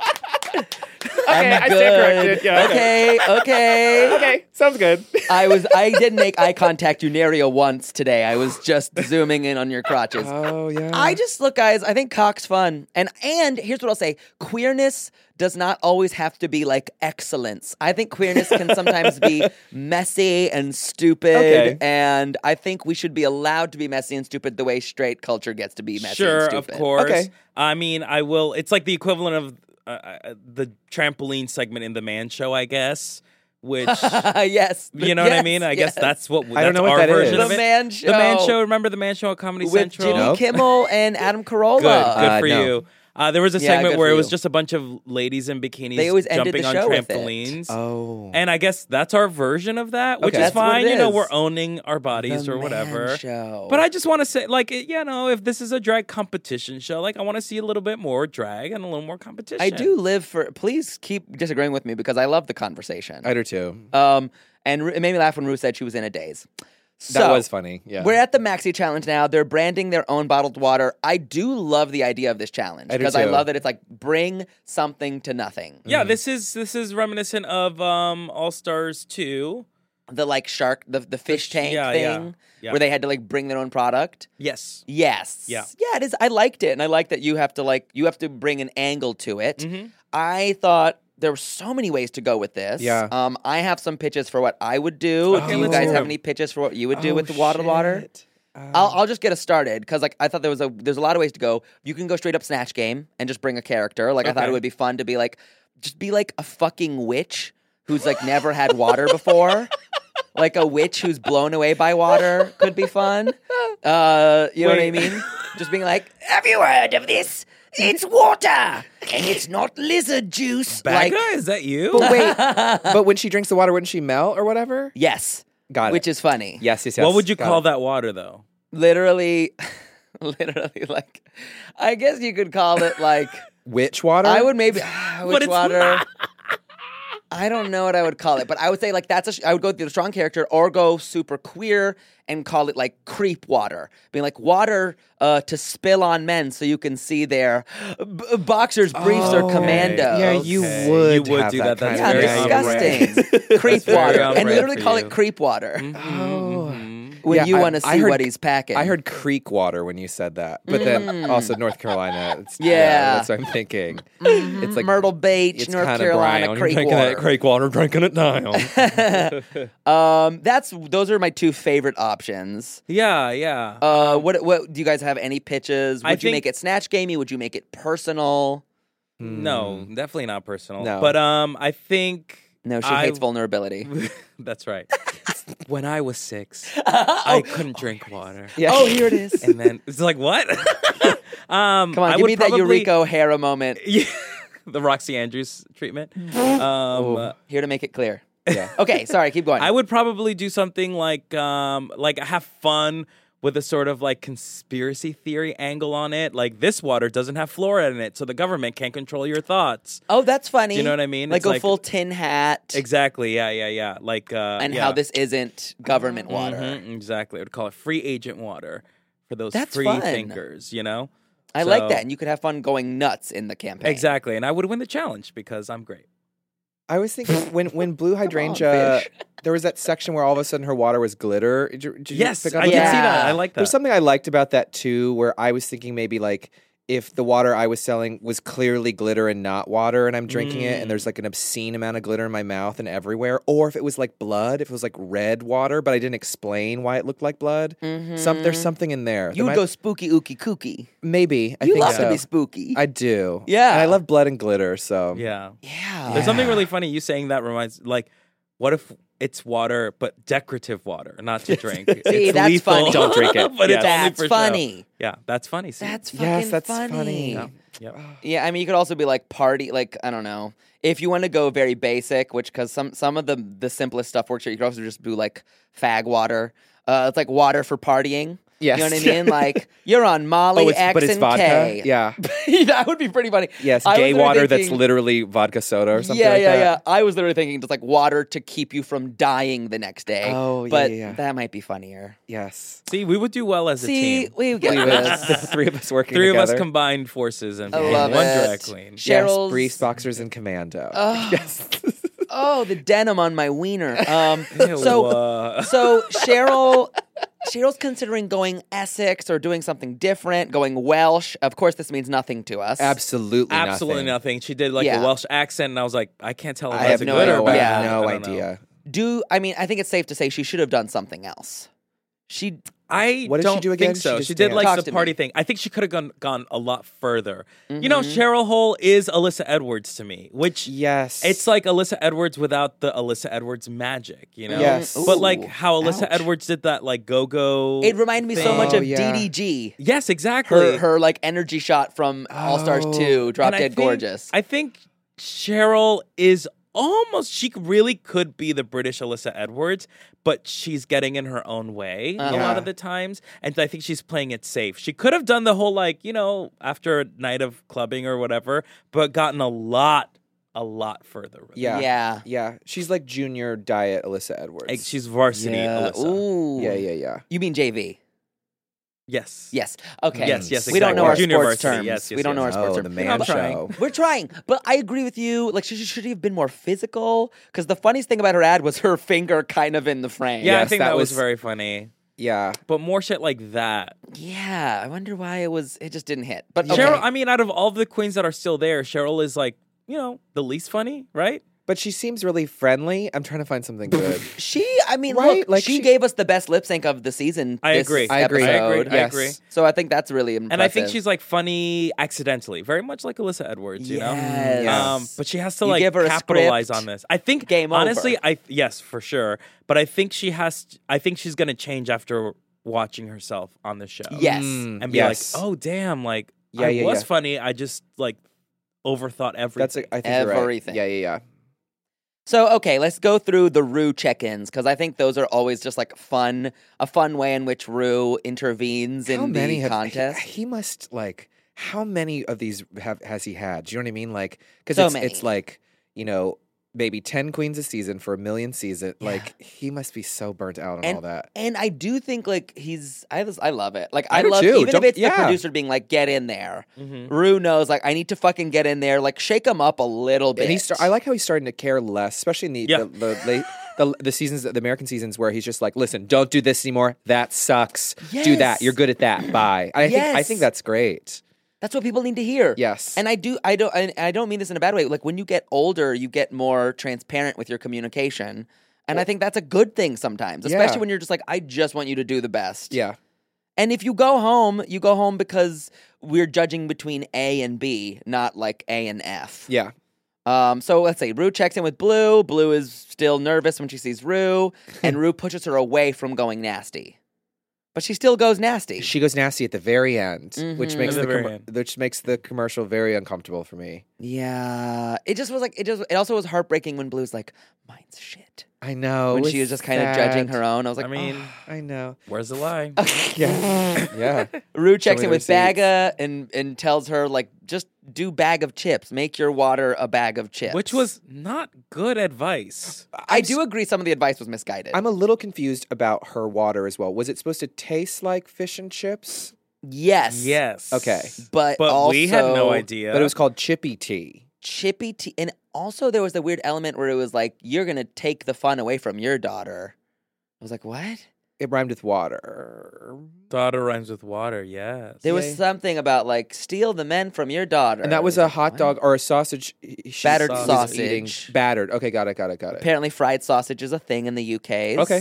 Okay, I'm I good. stand corrected. Yeah, okay. Okay. Okay, sounds good. I was. I didn't make eye contact Unaria once today. I was just zooming in on your crotches. Oh yeah. I just look, guys. I think cock's fun, and and here's what I'll say: queerness does not always have to be like excellence. I think queerness can sometimes be messy and stupid, Okay. and I think we should be allowed to be messy and stupid the way straight culture gets to be messy Sure, and of stupid. course. Okay. I mean, I will. It's like the equivalent of uh, uh, the trampoline segment in the Man Show, I guess. Which yes, you know what I yes, mean? I yes. guess that's what that's I don't know what our that version is. of The it. Man Show. The Man Show. Remember the Man Show at Comedy with Central? Jimmy Nope. Kimmel and Adam Carolla. Good, good Uh, for no. you. Uh, there was a Yeah, segment good where for it was you. just a bunch of ladies in bikinis They always ended jumping the on show with it. trampolines. Oh. And I guess that's our version of that, which Okay. is That's what fine. it You know, is. we're owning our bodies The or Man whatever. Show. But I just want to say, like, it- you know, if this is a drag competition show, like, I want to see a little bit more drag and a little more competition. I do live for. Please keep disagreeing with me because I love the conversation. I do too. Um, and Ru- it made me laugh when Ru said she was in a daze. So, That was funny. Yeah. We're at the Maxi Challenge now. They're branding their own bottled water. I do love the idea of this challenge I do because I too. love that it's like bring something to nothing. Yeah, this is this is reminiscent of um, All Stars two. The like shark, the the fish tank yeah, thing, yeah, yeah. where they had to like bring their own product. Yes. Yes. Yeah. Yeah, it is. I liked it, and I like that you have to like you have to bring an angle to it. Mm-hmm. I thought there were so many ways to go with this. Yeah. Um, I have some pitches for what I would do. Okay, do you let's guys hear have 'em. any pitches for what you would do Oh, with the water water? shit. I'll, I'll just get us started because like I thought there was a there's a lot of ways to go. You can go straight up Snatch Game and just bring a character. Like I thought Okay. it would be fun to be like just be like a fucking witch who's like never had water before. Like a witch who's blown away by water could be fun. Uh, you know Wait. what I mean? Just being like, have you heard of this? it's water, and it's not lizard juice. Bagga, Like, is that you? But wait, but when she drinks the water, wouldn't she melt or whatever? yes, Got it. which is funny. Yes, yes, yes. what would you Got call it. that water, though? Literally, literally, like, I guess you could call it like. Witch water? I would maybe But which it's water. not. I don't know what I would call it, but I would say like that's a sh- I would go with the strong character or go super queer and call it like creep water, being like water uh, to spill on men so you can see their b- boxers, briefs, or Oh, commando. Yeah, you Okay. would. You would have do that. that. That's Yeah, very disgusting. Creep very water, on and brand literally for call you. it creep water Oh. when Yeah, you I- want to I see heard- what he's packing. I heard creek water when you said that, but then also North Carolina. It's, Yeah. that's what I'm thinking. It's like Myrtle Beach, it's North kinda Carolina, brown. creek You're drinking water. that creek water, drinking it down. Um, that's those are my two favorite options. Yeah, yeah. Uh, what what do you guys have any pitches? Would I you think- make it snatch gamey? Would you make it personal? no, definitely not personal. No. But um, I think No, she I- hates vulnerability. That's right. When I was six, I couldn't drink water. Yeah. Oh, here it is. And then it's like, what? um, Come on, I give would me that probably- Eureka O'Hara moment. Yeah, the Roxy Andrews treatment. Um, uh, Here to make it clear. Yeah. Okay, sorry, keep going. I would probably do something like um, like have fun with a sort of like conspiracy theory angle on it. Like this water doesn't have fluoride in it, so the government can't control your thoughts. oh, that's funny. Do you know what I mean? Like It's a like- full tin hat. Exactly. Yeah. Yeah. Yeah. Like uh, and yeah. how this isn't government water. Mhm, exactly. I would call it free agent water for those That's free fun. thinkers. You know. I like So- that. And you could have fun going nuts in the campaign. Exactly, and I would win the challenge because I'm great. I was thinking when when Blue Hydrangea, fish. there was that section where all of a sudden her water was glitter. Did you, did you Yes, pick up I on can Yeah. see that. I like that. There's something I liked about that too, where I was thinking maybe like if the water I was selling was clearly glitter and not water, and I'm drinking it, and there's like an obscene amount of glitter in my mouth and everywhere, or if it was like blood, if it was like red water, but I didn't explain why it looked like blood. Some there's something in there. You There would might- go spooky ooky kooky. maybe. I You think love so. to be spooky. I do. Yeah. and I love blood and glitter. So Yeah. yeah. There's something really funny. You saying that reminds like, what if it's water but decorative water, not to drink? See, It's that's lethal, funny. Don't drink it. but it's Yes. only That's for show. funny. Yeah, that's funny. See? That's fucking Yes, that's funny. funny. yeah. Yep. Yeah, I mean, you could also be like party, like I don't know, if you want to go very basic, which because some some of the the simplest stuff works. You could also just do like fag water. Uh, it's like water for partying. Yes. You know what I mean? Like you're on Molly, Oh, it's, X, but it's and vodka. K. Yeah. that would be pretty funny. Yes. I was Gay literally water thinking- that's literally vodka soda or something yeah, like yeah, that. yeah. I was literally thinking just like water to keep you from dying the next day. Oh, yeah, but yeah, yeah. that might be funnier. Yes. See, we would do well as a See, team. we get We would- the this. three of us working Three of together. us combined forces and I became love one it. drag queen. Yes, Cheryl's- briefs, boxers, and commando. Oh. Yes. Oh, the denim on my wiener. Um, Ew, so, uh, so Cheryl, Cheryl's considering going Essex or doing something different, going Welsh. Of course, this means nothing to us. Absolutely nothing. absolutely nothing. She did like Yeah. a Welsh accent, and I was like, I can't tell if I that's have a no, good or idea. bad. Yeah. I have no I don't know. idea. Do I mean? I think it's safe to say she should have done something else. She I What did she don't do again? think so. She She, just did danced. like Talk the to party me. thing. I think she could have gone gone a lot further. You know, Mm-hmm. Cheryl Hole is Alyssa Edwards to me, which Yes. it's like Alyssa Edwards without the Alyssa Edwards magic, you know? Yes. But like Ooh, how Alyssa ouch. Edwards did that like go-go. it reminded me so thing. much Oh, of yeah. D D G. Yes, exactly. Her her like energy shot from All Stars Oh. two, Drop And I Dead think- Gorgeous. I think Cheryl is almost, she really could be the British Alyssa Edwards, but she's getting in her own way a Uh-huh. lot of the times. And I think she's playing it safe. She could have done the whole, like, you know, after a night of clubbing or whatever, but gotten a lot, a lot further. with it. Yeah. Yeah. Yeah. She's like junior diet Alyssa Edwards. Like, she's varsity yeah. Alyssa. Ooh. yeah, yeah, yeah. You mean J V? Yes. Yes. Okay. Yes, yes, We don't know exactly. our Junior sports varsity. terms. Yes, yes, we don't know our yes. sports Oh, terms. the man I'm show. trying. We're trying, but I agree with you. Like, she should have been more physical. Because the funniest thing about her ad was her finger kind of in the frame. Yeah, I Yes, think that that, was, was- very funny. Yeah. But more shit like that. Yeah. I wonder why it was. It just didn't hit. But okay. Cheryl, I mean, out of all the queens that are still there, Cheryl is like, you know, the least funny, right? But she seems really friendly. I'm trying to find something good. she. I mean, Right? look, Like, she, she- gave us the best lip sync of the season. I this agree. I agree. Episode. I agree. I Yes. agree. So I think that's really impressive. And I think she's like funny accidentally, very much like Alyssa Edwards, you Yes. know. Um, but she has to You like give her a capitalize script, on this. I think game honestly, over. I yes for sure. But I think she has. To, I think she's gonna change after watching herself on the show. yes. Mm, and be yes. like, oh damn, like Yeah, I yeah, was yeah. funny. I just like overthought everything. That's a, I think you're right. Everything. Yeah, yeah, yeah. So, okay, let's go through the Rue check-ins because I think those are always just like fun, a fun way in which Rue intervenes in How many the have, contest. He, he must like. How many of these have has he had? Do you know what I mean? Like, because So it's many. it's like you know maybe ten queens a season for a million season. Yeah. Like he must be so burnt out on and, all that. and I do think like he's I just, I love it. Like I, I do love too. even Don't- if it's yeah. the producer being like get in there. Mhm. Rue knows like I need to fucking get in there. Like shake him up a little bit. And he's start, I like how he's starting to care less, especially in the Yeah. the, the late. The, the seasons, the American seasons, where he's just like, "Listen, don't do this anymore. That sucks. Do Yes. that. You're good at that. Bye." I think I Yes. think that's great. That's what people need to hear. Yes. And I do I don't I, I don't mean this in a bad way. Like when you get older, you get more transparent with your communication. And I think that's a good thing sometimes, especially Yeah. when you're just like, I just want you to do the best. Yeah. And if you go home, you go home because we're judging between A and B, not like A and F. Yeah. Um, so let's say Rue checks in with Blue. Blue is still nervous when she sees Rue, and Rue pushes her away from going nasty. But she still goes nasty. She goes nasty at the very end, which Mhm. makes At the, the very com- end. which makes the commercial very uncomfortable for me. Yeah. It just was like, it just, it also was heartbreaking when Blue's like, mine's shit. I know. When it she was just kind of sad. judging her own. I was like, I mean, I know. where's the lie? Yeah. yeah. Rue checks me in the with Baga and, and tells her, like, just do bag of chips. Make your water a bag of chips. Which was not good advice. I do agree some of the advice was misguided. I'm a little confused about her water as well. Was it supposed to taste like fish and chips? yes. Yes. Okay. But, But also, we had no idea. But it was called chippy tea. Chippy tea. And also there was the weird element where it was like, you're going to take the fun away from your daughter. I was like, what? It rhymed with water. Daughter rhymes with water. Yes. There was Yay. something about like, steal the men from your daughter. And that was I a like, hot what? dog or a sausage. She's Battered was sausage. eating- battered. Okay, got it, got it, got it. Apparently fried sausage is a thing in the U K. Okay.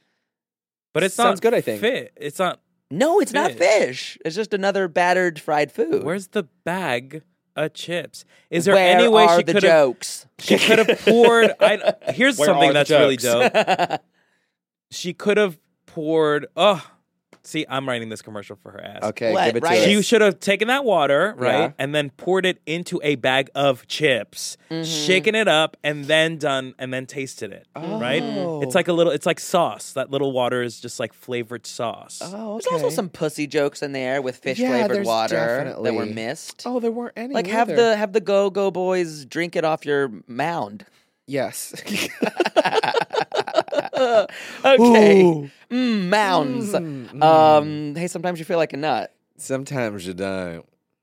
But it's Sounds not good, I think. Fit. It's not. No, it's not Fish. fish. It's just another battered fried food. Where's the bag of chips? Is there Where any way are she the could have? jokes? She could have poured. I, here's Where something are the that's really jokes? dope. She could have poured. Oh, see, I'm writing this commercial for her ass. Okay, What? give it to Right. us. She should have taken that water, right, Yeah. and then poured it into a bag of chips, Mm-hmm. shaken it up, and then done, and then tasted it, right? Oh. It's like a little, it's like sauce. That little water is just like flavored sauce. Oh, okay. There's also some pussy jokes in there with fish Yeah, flavored there's water that definitely. were missed. Oh, there weren't any. like have either. the have the Go Go Boys drink it off your mound. Yes. Okay, mm, mounds. Mm, Um, hey, sometimes you feel like a nut. Sometimes you don't.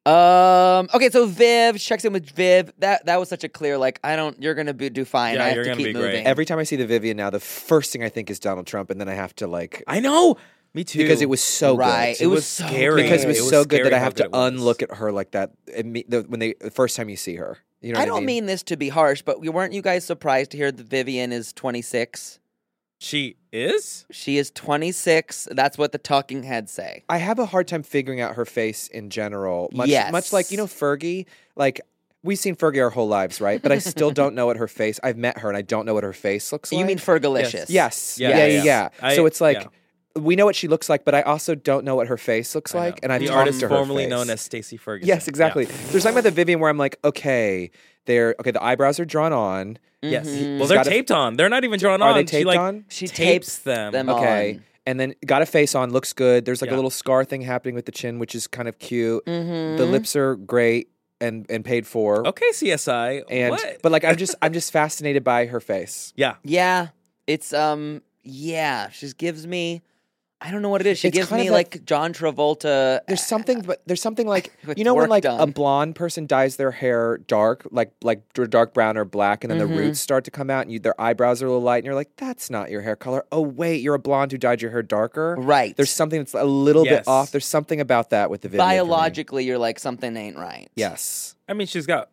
Um. Okay, so Viv checks in with Viv. That that was such a clear like I don't. You're gonna be, do fine. Yeah, I have you're to gonna keep be great. moving. Every time I see the Vivian now, the first thing I think is Donald Trump, and then I have to like I know. Me too. because it was so Right. good. It was was so scary. because it was, It was so good scary that I how have to good it was. unlook at her like that imme- the, when they the first time you see her. You know, I what don't I mean this to be harsh, but we- weren't you guys surprised to hear that Vivian is twenty-six? She is. She is twenty-six. That's what the talking heads say. I have a hard time figuring out her face in general. Much, Yes. much like you know Fergie. Like we've seen Fergie our whole lives, right? But I still don't know what her face. I've met her and I don't know what her face looks like. You mean Fergalicious? Yes. Yeah, Yeah, yeah, yeah, yeah. yeah. I- so it's like yeah. we know what she looks like, but I also don't know what her face looks I know. like. And I've the talked artist to her formerly face. known as Stacey Ferguson. Yes, exactly. Yeah. There's something about the Vivian where I'm like, okay, they're okay. The eyebrows are drawn on. Yes. Mhm. Well, they're got a- taped on. They're not even drawn Are on. they She, taped like, on? She tapes tapes them. them Okay. on. And then got a face on, looks good. There's like Yeah. a little scar thing happening with the chin, which is kind of cute. Mhm. The lips are great and and paid for. Okay, C S I. And what? but like I'm just I'm just fascinated by her face. yeah. Yeah, it's um, yeah. She gives me, I don't know what it is. She It's gives kind me of like John Travolta. There's something, but there's something like With you know when work like done. a blonde person dyes their hair dark, like like d- dark brown or black, and then Mhm. the roots start to come out, and you, their eyebrows are a little light, and you're like, that's not your hair color. Oh wait, you're a blonde who dyed your hair darker. Right. There's something that's a little Yes. bit off. There's something about that with the video. Biologically, you're like something ain't right. Yes. I mean, she's got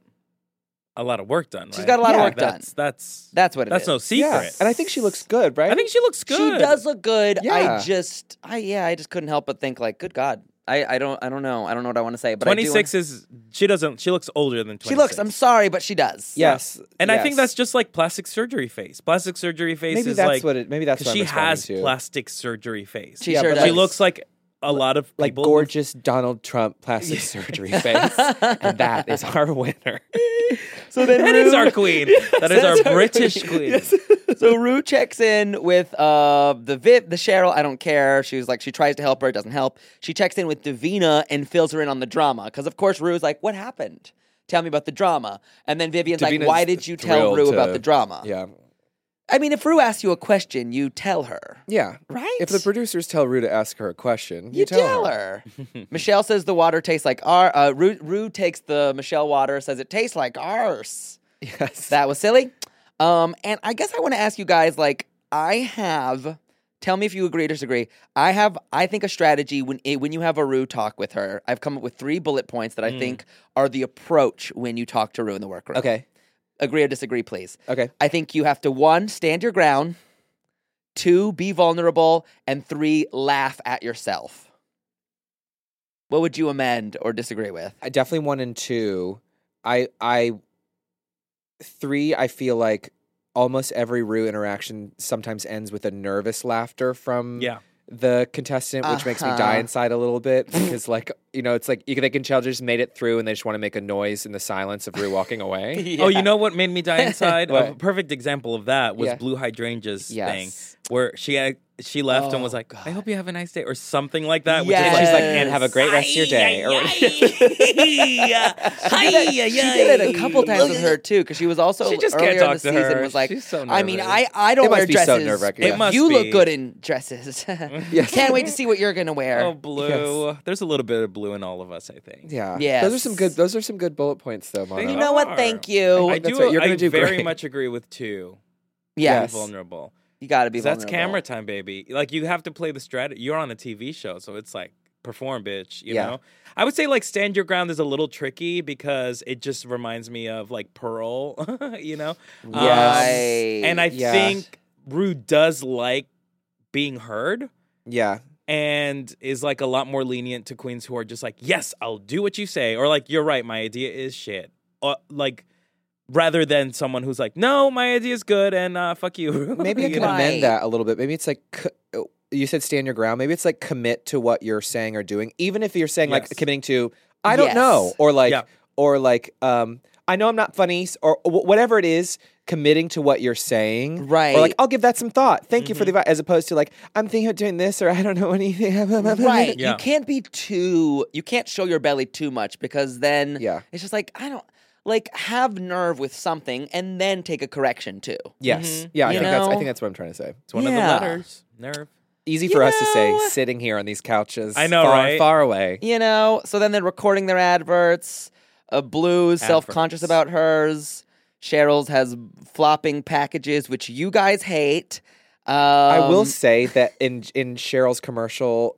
a lot of work done. She's right? got a lot of Yeah, work done. That's that's That's what it that's is. no secret. Yeah. And I think she looks good, right? I think she looks good. She does look good. Yeah. I just, I yeah, I just couldn't help but think like, good God, I, I don't, I don't know, I don't know what I want to say, but I do twenty-six is she doesn't. She looks older than twenty-six. She looks. I'm sorry, but she does. Yes. And I think yes. that's just like plastic surgery face. Plastic surgery face maybe is that's like what it. Maybe that's 'cause what she I'm responding has to. plastic surgery face. She Yeah, sure but does. She looks like a lot of like people gorgeous Donald Trump plastic surgery face, and that is our winner. So then That Rue, is our queen. That is our British queen. so Rue checks in with uh the Viv, the Cheryl. I don't care. She was like, she tries to help her, it doesn't help. She checks in with Davina and fills her in on the drama because of course Rue's like, what happened? Tell me about the drama. And then Vivian's like, Davina's why did you tell thrilled Rue to- about the drama? Yeah. I mean, if Rue asks you a question, you tell her. Yeah. Right? If the producers tell Rue to ask her a question, you, You tell, tell her. her. Michelle says the water tastes like our. Uh, Rue, Rue takes the Michelle water, says it tastes like ours. Yes. That was silly. Um, and I guess I want to ask you guys, like, I have. Tell me if you agree or disagree. I have, I think, a strategy when it, when you have a Rue talk with her. I've come up with three bullet points that I think are the approach when you talk to Rue in the workroom. Okay. Agree or disagree, please. Okay. I think you have to, one, stand your ground. Two, be vulnerable. And three, laugh at yourself. What would you amend or disagree with? I definitely one and two. I I three. I feel like almost every Rue interaction sometimes ends with a nervous laughter from Yeah. the contestant, which makes me Uh-huh. die inside a little bit because, like, you know, it's like you can, they can tell they just made it through and they just want to make a noise in the silence of Rue walking away. Oh, you know what made me die inside? What? A perfect example of that was Yeah. Blue Hydrangea's Yes. thing, where she had, she left and was Oh, like, God. "I hope you have a nice day," or something like that. Which And is she's like, like, and have a great rest of your day. Or She did it a couple times with her too, because she was also She just earlier can't in talk the to season her. was like, She's so I mean, nervous. I I don't It must wear be so dresses. nerve-wracking. but It must you look be. good in dresses. Can't wait to see what you're gonna wear. "Oh, Blue." There's a little bit of Blue in all of us, I think. yeah, Yes. Those are some good. Those are some good bullet points, though, Mona. You know what? Are. Thank you. I That's do. right. You're gonna I do very great. much agree with two. Yeah, Yes. Be vulnerable. you got to be 'Cause that's vulnerable. camera time, baby. Like you have to play the strategy. You're on a T V show, so it's like perform, bitch. You Yeah. know. I would say like stand your ground is a little tricky because it just reminds me of like Pearl. You know. Um, Right. and I Yeah. think Rue does like being heard. Yeah, And is like a lot more lenient to queens who are just like, yes, I'll do what you say, or like, you're right, my idea is shit, or like, rather than someone who's like, no, my idea is good, and uh, fuck you. maybe I You can know? Right. amend that a little bit. Maybe it's like co- you said, stand your ground. Maybe it's like commit to what you're saying or doing, even if you're saying Yes. like committing to, I don't Yes. know, or like, Yeah. or like, um, I know I'm not funny, or wh- whatever it is. Committing to what you're saying, Right. Or like, I'll give that some thought. Thank you for the Mm-hmm. advice, as opposed to like, I'm thinking of doing this, or I don't know anything. Right. Yeah. You can't be too, you can't show your belly too much because then Yeah. it's just like, I don't, like, have nerve with something and then take a correction too. Yes. Yeah. I You think that's. I know? think that's what I'm trying to say. It's one of Yeah. the letters. Nerve. Easy You for us to say, know- sitting here on these couches. I know, far, right? Far away. You know, so then they're recording their adverts. Uh, Blue's self conscious Adverts. about hers. Cheryl's has flopping packages, which you guys hate. Um, I will say that in in Cheryl's commercial,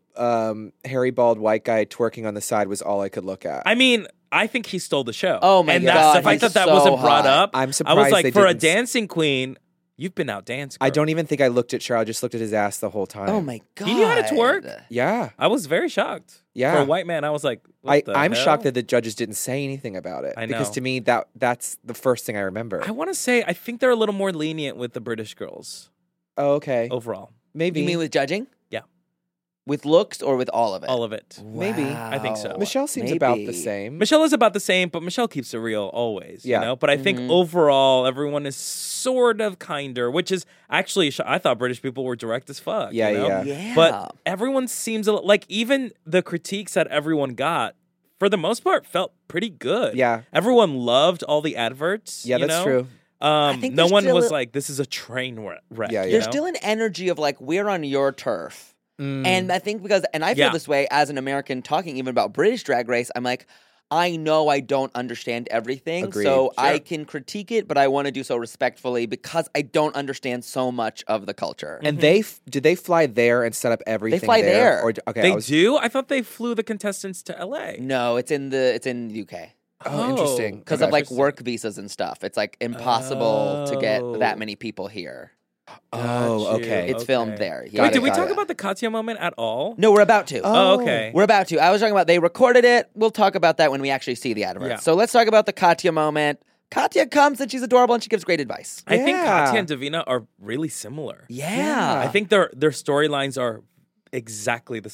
um, hairy bald white guy twerking on the side was all I could look at. I mean, I think he stole the show. Oh my and God, that's the fact he's that that so wasn't brought hot. up. I'm I was surprised like, they for a didn't s- dancing queen, you've been out dancing. I don't even think I looked at Cheryl. I just looked at his ass the whole time. Oh my god, He knew how to twerk? Yeah. I was very shocked. Yeah. For a white man, I was like, what I, the I'm hell? shocked that the judges didn't say anything about it. I Because know. to me, that that's the first thing I remember. I want to say, I think they're a little more lenient with the British girls oh, okay. overall. Maybe. You mean with judging? Yeah. With looks or with all of it? All of it. Maybe. I think so. Michelle seems about Maybe. the same. Michelle is about the same, but Michelle keeps it real always. Yeah. You know? But I think Mm-hmm. overall, everyone is sort of kinder, which is actually, sh- I thought British people were direct as fuck. Yeah, you know? yeah. Yeah. But everyone seems a li- like even the critiques that everyone got, for the most part, felt pretty good. Yeah. Everyone loved all the adverts. Yeah, you that's know? true. Um, think no there's one still was a- like, this is a train wreck. Yeah, you yeah. There's know? still an energy of like we're on your turf. Mm. And I think because, and I feel Yeah. this way as an American talking even about British Drag Race, I'm like, I know I don't understand everything, Agreed. so I Sure. can critique it, but I want to do so respectfully because I don't understand so much of the culture. And they f- did they fly there and set up everything? fly there. Or d- okay, They I was, do? I thought they flew the contestants to L A. no, it's in the it's in the U K Oh, interesting. because Okay. of like Interesting. work visas and stuff. It's like impossible to get Oh. that many people here. Oh, Got you. okay. It's filmed there. Got Wait, it, did we got talk it. about the Katya moment at all? No, we're about to. Oh, okay. We're about to. I was talking about they recorded it. We'll talk about that when we actually see the adverts. Yeah. So let's talk about the Katya moment. Katya comes and she's adorable and she gives great advice. I think Yeah. Katya and Davina are really similar. Yeah. I think their their storylines are exactly the same.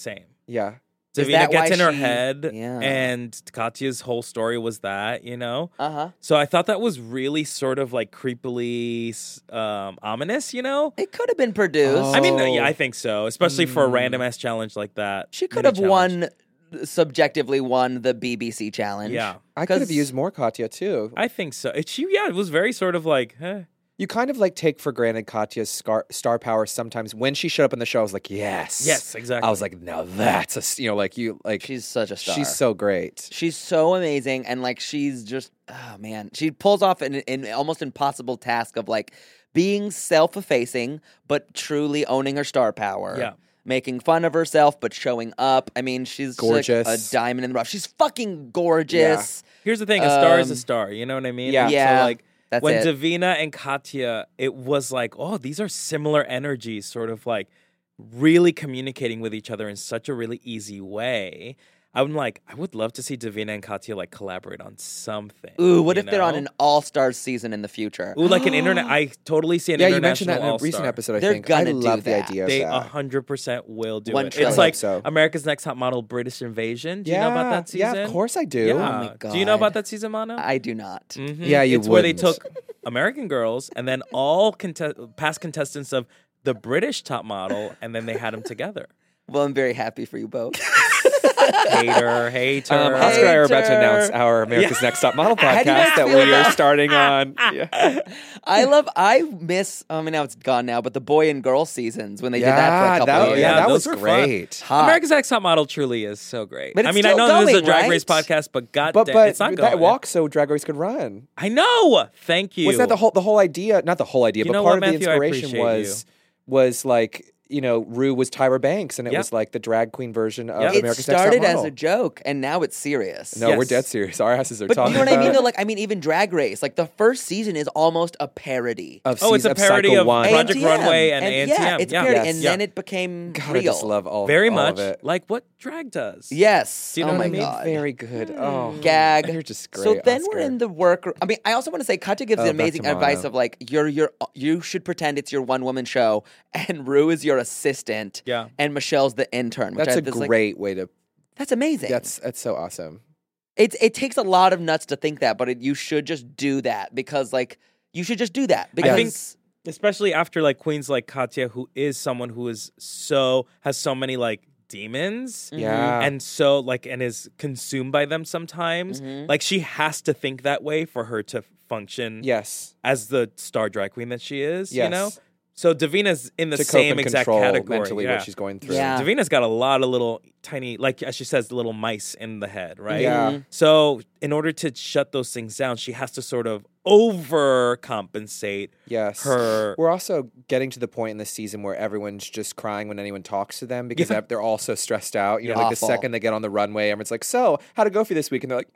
Yeah. Is Davina that gets why in her she- head, Yeah. and Katya's whole story was that, you know? Uh huh. So I thought that was really sort of like creepily um, ominous, you know? It could have been produced. Oh. I mean, yeah, I think so, especially for a Mm. random ass challenge like that. She could mini have challenge. won, subjectively won the B B C challenge. Yeah. I could have 'Cause- used more Katya too. I think so. It, she, yeah, it was very sort of like, eh. You kind of like take for granted Katya's scar- star power sometimes. When she showed up in the show, I was like, yes. Yes, exactly. I was like, now that's a, s- you know, like you, like, She's such a star. she's so great. She's so amazing, and like she's just oh man, she pulls off an, an almost impossible task of like being self-effacing but truly owning her star power. Yeah. Making fun of herself but showing up. I mean, she's like Gorgeous. a diamond in the rough. She's fucking gorgeous. Here's the thing: a star is a Um, star. You know what I mean? yeah. And Yeah, So like that's when it. Davina and Katya, it was like, oh, these are similar energies, sort of like really communicating with each other in such a really easy way. I'm like, I would love to see Davina and Katya like collaborate on something. Ooh, what you if they're on know? an all-stars season in the future? Ooh, like an internet. I totally see an Yeah, you mentioned international that in a all-star. recent episode, I They're think. I gonna do love the that. idea of They that. a hundred percent will do One it. trillion. It's I like hope so. America's Next Top Model British Invasion. Do you know about that season? Yeah, of course I do. Yeah. Oh my Do you know God. about that season, Mono? I do not. Mhm. Yeah, you It's where they wouldn't. took American girls and then all conte- past contestants of the British Top Model, and then they had them together. Well, I'm very happy for you both. Hater, hater. Um, Oscar and I are about to Hater. announce our America's Next Top Model How do you guys podcast that feel we are about- starting on. Yeah, I love. I miss. I mean, now it's gone now, but the boy and girl seasons when they did that for a yeah, couple that, years. yeah, Yeah, that those was were fun. great. Hot. America's Next Top Model truly is so great. But I it's mean, I still know this is a going, Drag right? Race podcast, but god But damn, but it's not that going. walk so Drag Race could run. I know. Thank you. Was that the whole the whole idea? Not the whole idea, You but know part what, of Matthew? the I inspiration appreciate was was like you know Rue was Tyra Banks, and it Yep. was like the drag queen version of Yep. It America's Next Top started Model. as a joke, and now it's serious. No, we're Yes. dead serious. Our asses are But talking you know what I mean? about Though, it. like, I mean, even Drag Race, like the first season is almost a parody. Of Oh, it's season- a parody Cycle of One. Project A N T M. Runway and A N T M. Yeah, it's Yeah. a parody, Yes. and Yeah. then it became God, real. I just love all Very all much of it. like what drag does. Yes. Do you know oh what my I mean? god. Very good. Oh, Gag. You're just great. So then Oscar. we're in the work. I mean, I also want to say Katya gives Oh, the back to amazing Mono. advice of like you're your you should pretend it's your one woman show, and Rue is your assistant. Yeah. And Michelle's the intern. Which That's I, a this, like, great way to. that's amazing. That's that's so awesome. It's it takes a lot of nuts to think that, but it, you should just do that because like you should just do that because I think, especially after like queens like Katya, who is someone who is so has so many like demons. Yeah. And so like and is consumed by them sometimes. Mhm. Like she has to think that way for her to function Yes. as the star drag queen that she is, Yes. you know? So Davina's in the To cope same and exact control category. mentally yeah. what she's going through. Yeah. Davina's got a lot of little tiny, like as she says, little mice in the head, right? Yeah. So in order to shut those things down, she has to sort of overcompensate Yes. her. We're also getting to the point in the season where everyone's just crying when anyone talks to them because Yeah. they're all so stressed out. You know, like the Awful. second they get on the runway, everyone's like, "So, how'd it go for you this week?" And they're like,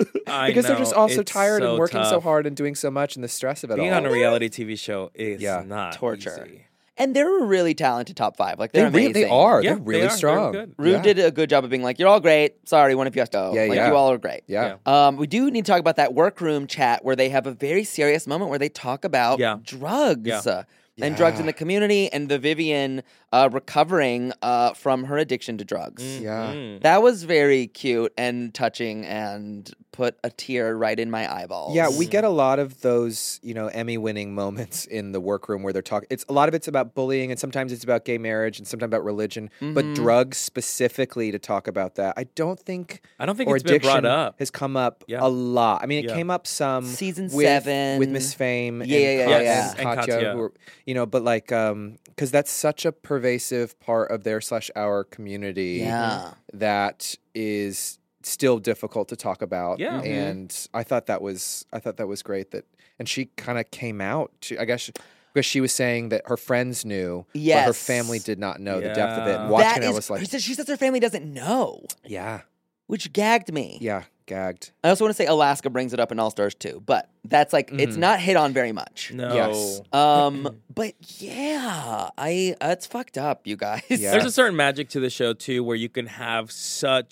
I because they're just know, all so it's tired so and working so tough. hard and doing so much and the stress of it Being all. on a reality T V show is Yeah. not Torture. easy. and they're a really talented top five. Like they they're really, they amazing. are. Yeah, they're really they are. They're strong. good. Rue Yeah. did a good job of being like, "You're all great. Sorry, one of you has to go. Yeah, like yeah. you all are great." Yeah. Um, we do need to talk about that workroom chat where they have a very serious moment where they talk about Yeah. drugs Yeah. uh, and drugs in Yeah. the community and the Vivian uh, recovering uh, from her addiction to drugs. Yeah. Mm. That was very cute and touching and put a tear right in my eyeballs. Yeah, we get a lot of those, you know, Emmy-winning moments in the workroom where they're talking. It's a lot of it's about bullying, and sometimes it's about gay marriage, and sometimes about religion. But Mhm. drugs specifically to talk about that, I don't think. I don't think or it's been brought addiction up. has come up Yeah. a lot. I mean, it Yeah. came up some Season with, seven. with Miss Fame, Yeah, yeah, and yeah, Katya, yeah. and And Katya, Katya. who are, you know, but like, um, because that's such a pervasive part of their slash our community Yeah. that is still difficult to talk about. Yeah. Mhm. And I thought that was I thought that was great that and she kind of came out to, I guess she, because she was saying that her friends knew, but her Yes. family did not know the depth of it. And Yeah. watching That it, I is- was like, she says, she says her family doesn't know, yeah, which gagged me. yeah, gagged. I also want to say Alaska brings it up in All Stars too, but that's like it's Mhm. not hit on very much. No. Yes. Um, but yeah, I uh, it's fucked up, you guys. Yeah. There's a certain magic to the show too, where you can have such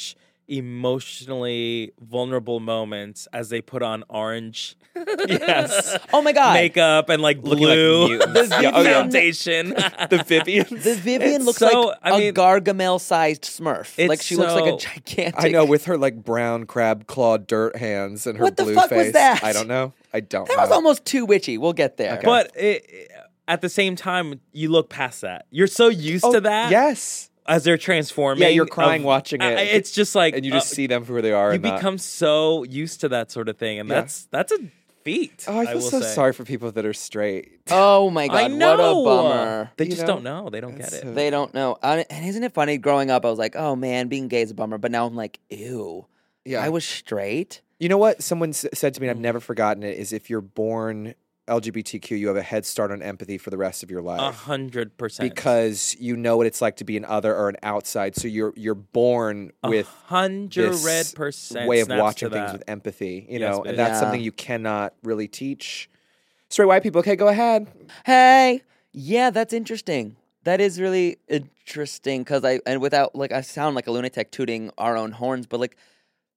emotionally vulnerable moments as they put on orange Yes. Oh my god. makeup and like Looking like blue mutants. Yeah, oh, yeah. foundation. The Vivians. The Vivian It's looks so- like I a mean- Gargamel-sized Smurf. It's Like she looks like a so- gigantic. I know, with her like brown crab clawed dirt hands and her What the blue fuck was face. that? I don't know. I don't That know. was almost too witchy. We'll get there. Okay. But it, it- at the same time, you look past that. You're so used Oh, to that. Yes. As they're transforming. Yeah, you're crying of- watching it. I- It's just like And you just uh, see them for who they are. you and not- become so used to that sort of thing, and Yeah. that's that's a feat. Oh, I feel will so say. sorry for people that are straight. Oh my god, I know. what a bummer. They You just know? don't know. They don't get That's it. so- They don't know. Uh, and isn't it funny? Growing up, I was like, oh man, being gay is a bummer. But now I'm like, ew. Yeah. I was straight. You know what someone s- said to me, Mm. and I've never forgotten it, is if you're born L G B T Q, you have a head start on empathy for the rest of your life. A hundred percent. Because you know what it's like to be an other or an outside. So you're you're born with hundred this percent way of snaps watching to things that. with empathy, you Yes, know, baby. and that's Yeah. something you cannot really teach straight white people. Okay, go ahead. Hey, yeah, that's interesting. That is really interesting because I and without like I sound like a lunatic tooting our own horns, but like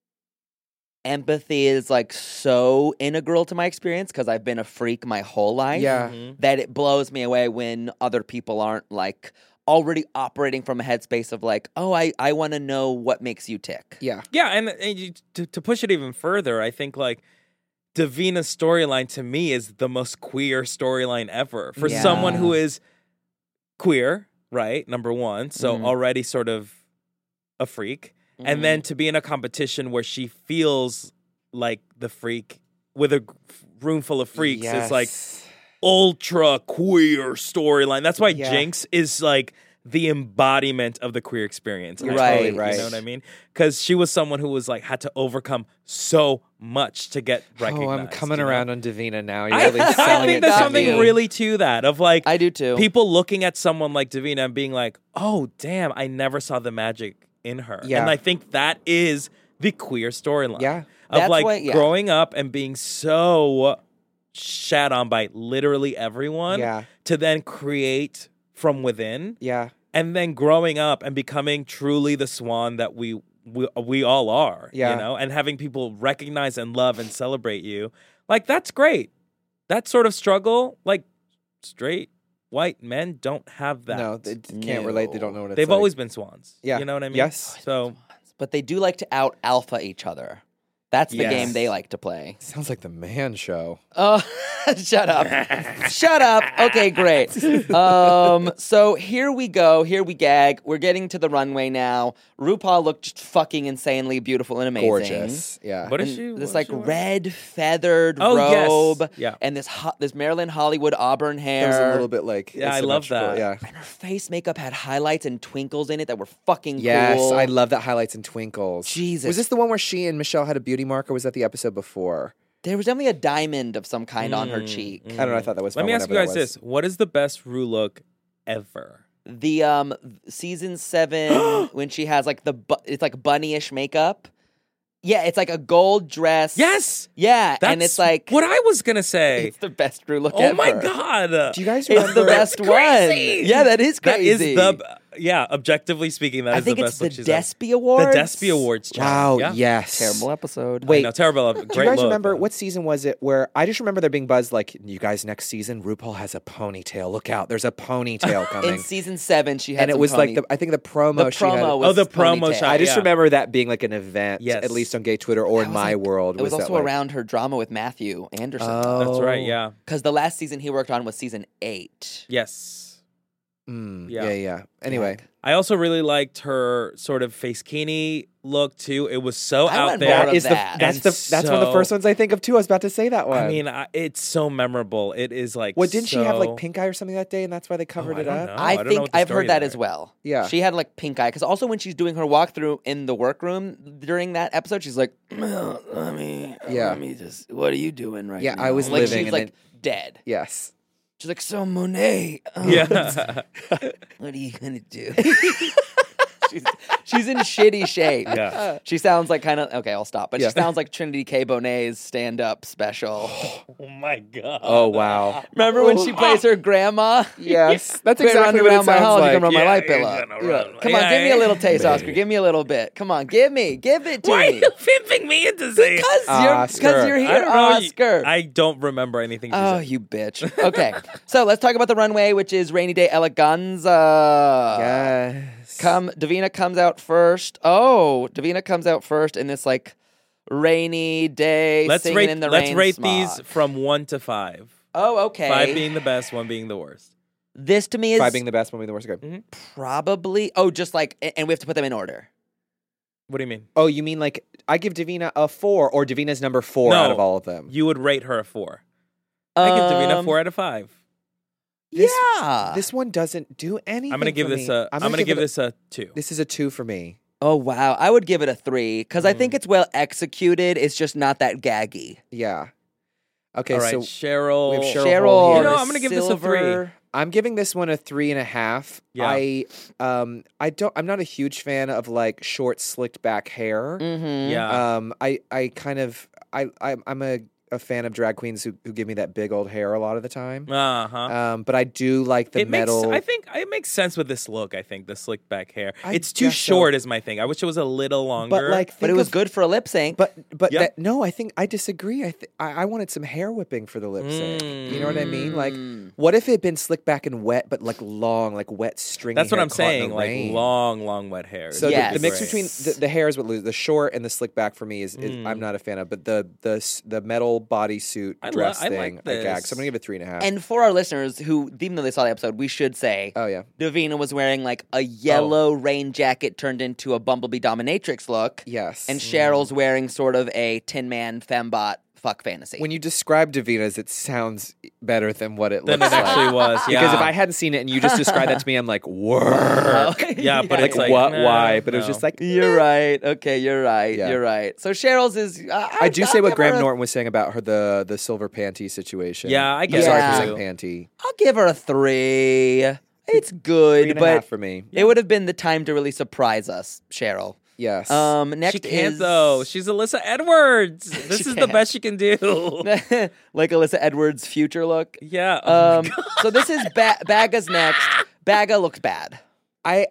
empathy is like so integral to my experience because I've been a freak my whole life. Yeah. Mhm. that it blows me away when other people aren't like already operating from a headspace of like, oh, I I want to know what makes you tick. Yeah. Yeah, and, and you, to, to push it even further, I think like Davina's storyline to me is the most queer storyline ever for Yeah. someone who is queer, right? Number one, so Mhm. already sort of a freak, and then to be in a competition where she feels like the freak with a g- room full of freaks is like Yes. ultra queer storyline. That's why Yeah. Jinx is like the embodiment of the queer experience. You're actually, totally right. You know what I mean? Because she was someone who was like had to overcome so much to get recognized. Oh, I'm coming you know? around on Davina now. You're I, really I selling think it there's to something me. really to that of like I do too. people looking at someone like Davina and being like, "Oh, damn, I never saw the magic in her." Yeah. And I think that is the queer storyline. Yeah. Of That's like why- yeah. growing up and being so shat on by literally everyone Yeah. to then create from within Yeah. and then growing up and becoming truly the swan that we we, we all are, Yeah. you know, and having people recognize and love and celebrate you. Like that's great. That sort of struggle, like straight white men don't have that. No, they d- can't relate. They don't know what it's They've like. always been swans. Yeah. You know what I mean? Yes. So but they do like to out alpha each other. That's the Yes. game they like to play. Sounds like the man show. Oh, shut up. Shut up. Okay, great. Um, so here we go. Here we gag. We're getting to the runway now. RuPaul looked just fucking insanely beautiful and amazing. Gorgeous. Yeah. what is And she? This what's like she wearing? red feathered Oh, yes. robe. Yeah. And this ho- this Marilyn Hollywood auburn It hair. was a little bit like Yeah, I love asymmetrical. that. Yeah. And her face makeup had highlights and twinkles in it that were fucking Yes, cool. I love that highlights and twinkles. Jesus. Was this the one where she and Michelle had a beauty mark, or was that the episode before? There was definitely a diamond of some kind on her Mm, cheek. I don't know. I thought that was. Let fun, me ask you whatever guys that was. this: what is the best Ru look ever? The um season seven when she has like the bu- it's like bunnyish makeup. Yeah, it's like a gold dress. Yes, Yeah, that's and it's like what I was gonna say. it's the best Ru look Oh ever. my god! Do you guys It's remember? the best crazy! one. Yeah, that is That crazy. is the yeah. Objectively speaking, that is I think the it's best the look she's ever- Despy Awards. The Despy Awards. Challenge. Wow. Yeah. Yes. Terrible episode. Wait, No, terrible. Great Do you guys look, remember though. what season was it where I just remember there being buzz like, you guys, next season RuPaul has a ponytail. Look out, there's a ponytail coming. In season seven, she had and it some was like pony- the I think the promo the she had. promo was Oh, the promo ponytail. shot. I just yeah. remember that being like an event, Yes. at least on gay Twitter or That in was my like- world. It was, that also like, around her drama with Matthew Anderson. Oh. That's right. Yeah. Because the last season he worked on was season eight. Yes. Mm, Yeah. yeah, yeah. Anyway, I also really liked her sort of face kini look too. It was so I out want there. more that of is the that. that's And the that's one of the so- first ones I think of too. I was about to say that one. I mean, I, it's so memorable. It is like. what didn't she have so- like pink eye or something that day, and that's why they covered I it don't up? know. I, I don't know think what the I've story heard that there. as well. Yeah. She had like pink eye. Because also when she's doing her walkthrough in the workroom during that episode, she's like, let me, Yeah. let me just, what are you doing right Yeah, now? I was like, living She's and like then- dead. Yes. She's like, so Monet, um, Yeah. what are you going to do? she's, She's in shitty shape. Yeah. She sounds like kind of okay. I'll stop. But Yeah. she sounds like Trinity K. Bonet's stand-up special. Oh my god. Oh wow. Remember when she plays her grandma? Yes, that's Quit exactly running what it around my sounds house. You like. can run my Yeah, light you're bill up. gonna Yeah. run- Come on, Yeah, give me a little yeah. taste, Oscar. Give me a little bit. Come on, give me, give it to Why are me. you pimping me into saying? Because you're, Oscar. because you're I here, don't know. Oscar. I don't remember anything. She Oh, said. you bitch. Okay, so let's talk about the runway, which is Rainy Day Eleganza. Yes. Come, Davina comes out first. Oh, Davina comes out first in this like rainy day Let's singing rate. in the Let's rain rate smog. these from one to five. Oh, okay. Five being the best, one being the worst. This to me is Five being the best, one being the worst. Okay. probably. Oh, just like, and we have to put them in order. What do you mean? Oh, you mean like I give Davina a four, or Davina's number four No. out of all of them? You would rate her a four. I give Davina a Um, four out of five. This- yeah. This one doesn't do anything. I'm gonna give for this me. a. I'm, gonna, give, it this a two. This is a two for me. Oh wow, I would give it a three because I Mm. think it's well executed. It's just not that gaggy. Yeah. Okay, All right, so Cheryl. we have Cheryl Cheryl, Hole You here. know, I'm gonna give this a three. Silver. I'm giving this one a three and a half. Yeah. I um I don't I'm not a huge fan of like short slicked back hair. Mm-hmm. Yeah. Um I I kind of I, I I'm a a fan of drag queens who, who give me that big old hair a lot of the time. Uh huh. Um, but I do like the it metal. makes. I think it makes sense with this look. I think the slick back hair. I it's too guess so. short, is my thing. I wish it was a little longer. but like, But it think was of- good for a lip sync. But but Yeah. that, no, I think I disagree. I, th- I I wanted some hair whipping for the lip sync. You know what I mean? Like, Mm. what if it had been slicked back and wet, but like long, like wet stringy? that's what hair I'm caught in saying. the Like rain? long, long wet hair. So Yes. the, the mix Great. between the, the hair is what loses. The short and the slick back for me is, is Mm. I'm not a fan of. But the the s- the metal bodysuit I lo- dress I like thing, I gag. this. So I'm gonna give it three and a half. And for our listeners who, even though they saw the episode, we should say oh yeah, Davina was wearing like a yellow rain jacket turned into a Bumblebee dominatrix look. yes. And Cheryl's wearing sort of a Tin Man fembot fuck fantasy. when you describe Davina's, it sounds better than what it Than looks it like. actually was. Yeah. Because if I hadn't seen it and you just described that to me, I'm like, whoa. Yeah, but like, it's like, what? nah, Why? But it was no. just like, You're right. Okay, you're right. Yeah. You're right. So Cheryl's is. Uh, I do I'll say what give Graham her a- Norton was saying about her the the silver panty situation. Yeah, I I'm get sorry that for too. saying panty. I'll give her a three. It's good, Three and a but half for me. it would have been the time to really surprise us, Cheryl. Yes. Um, next she can't is though. She's Alyssa Edwards. This She is the can't. best she can do. like Alyssa Edwards' future look. yeah. Oh my Um, so this is ba- Baga's next. Baga looks bad. I,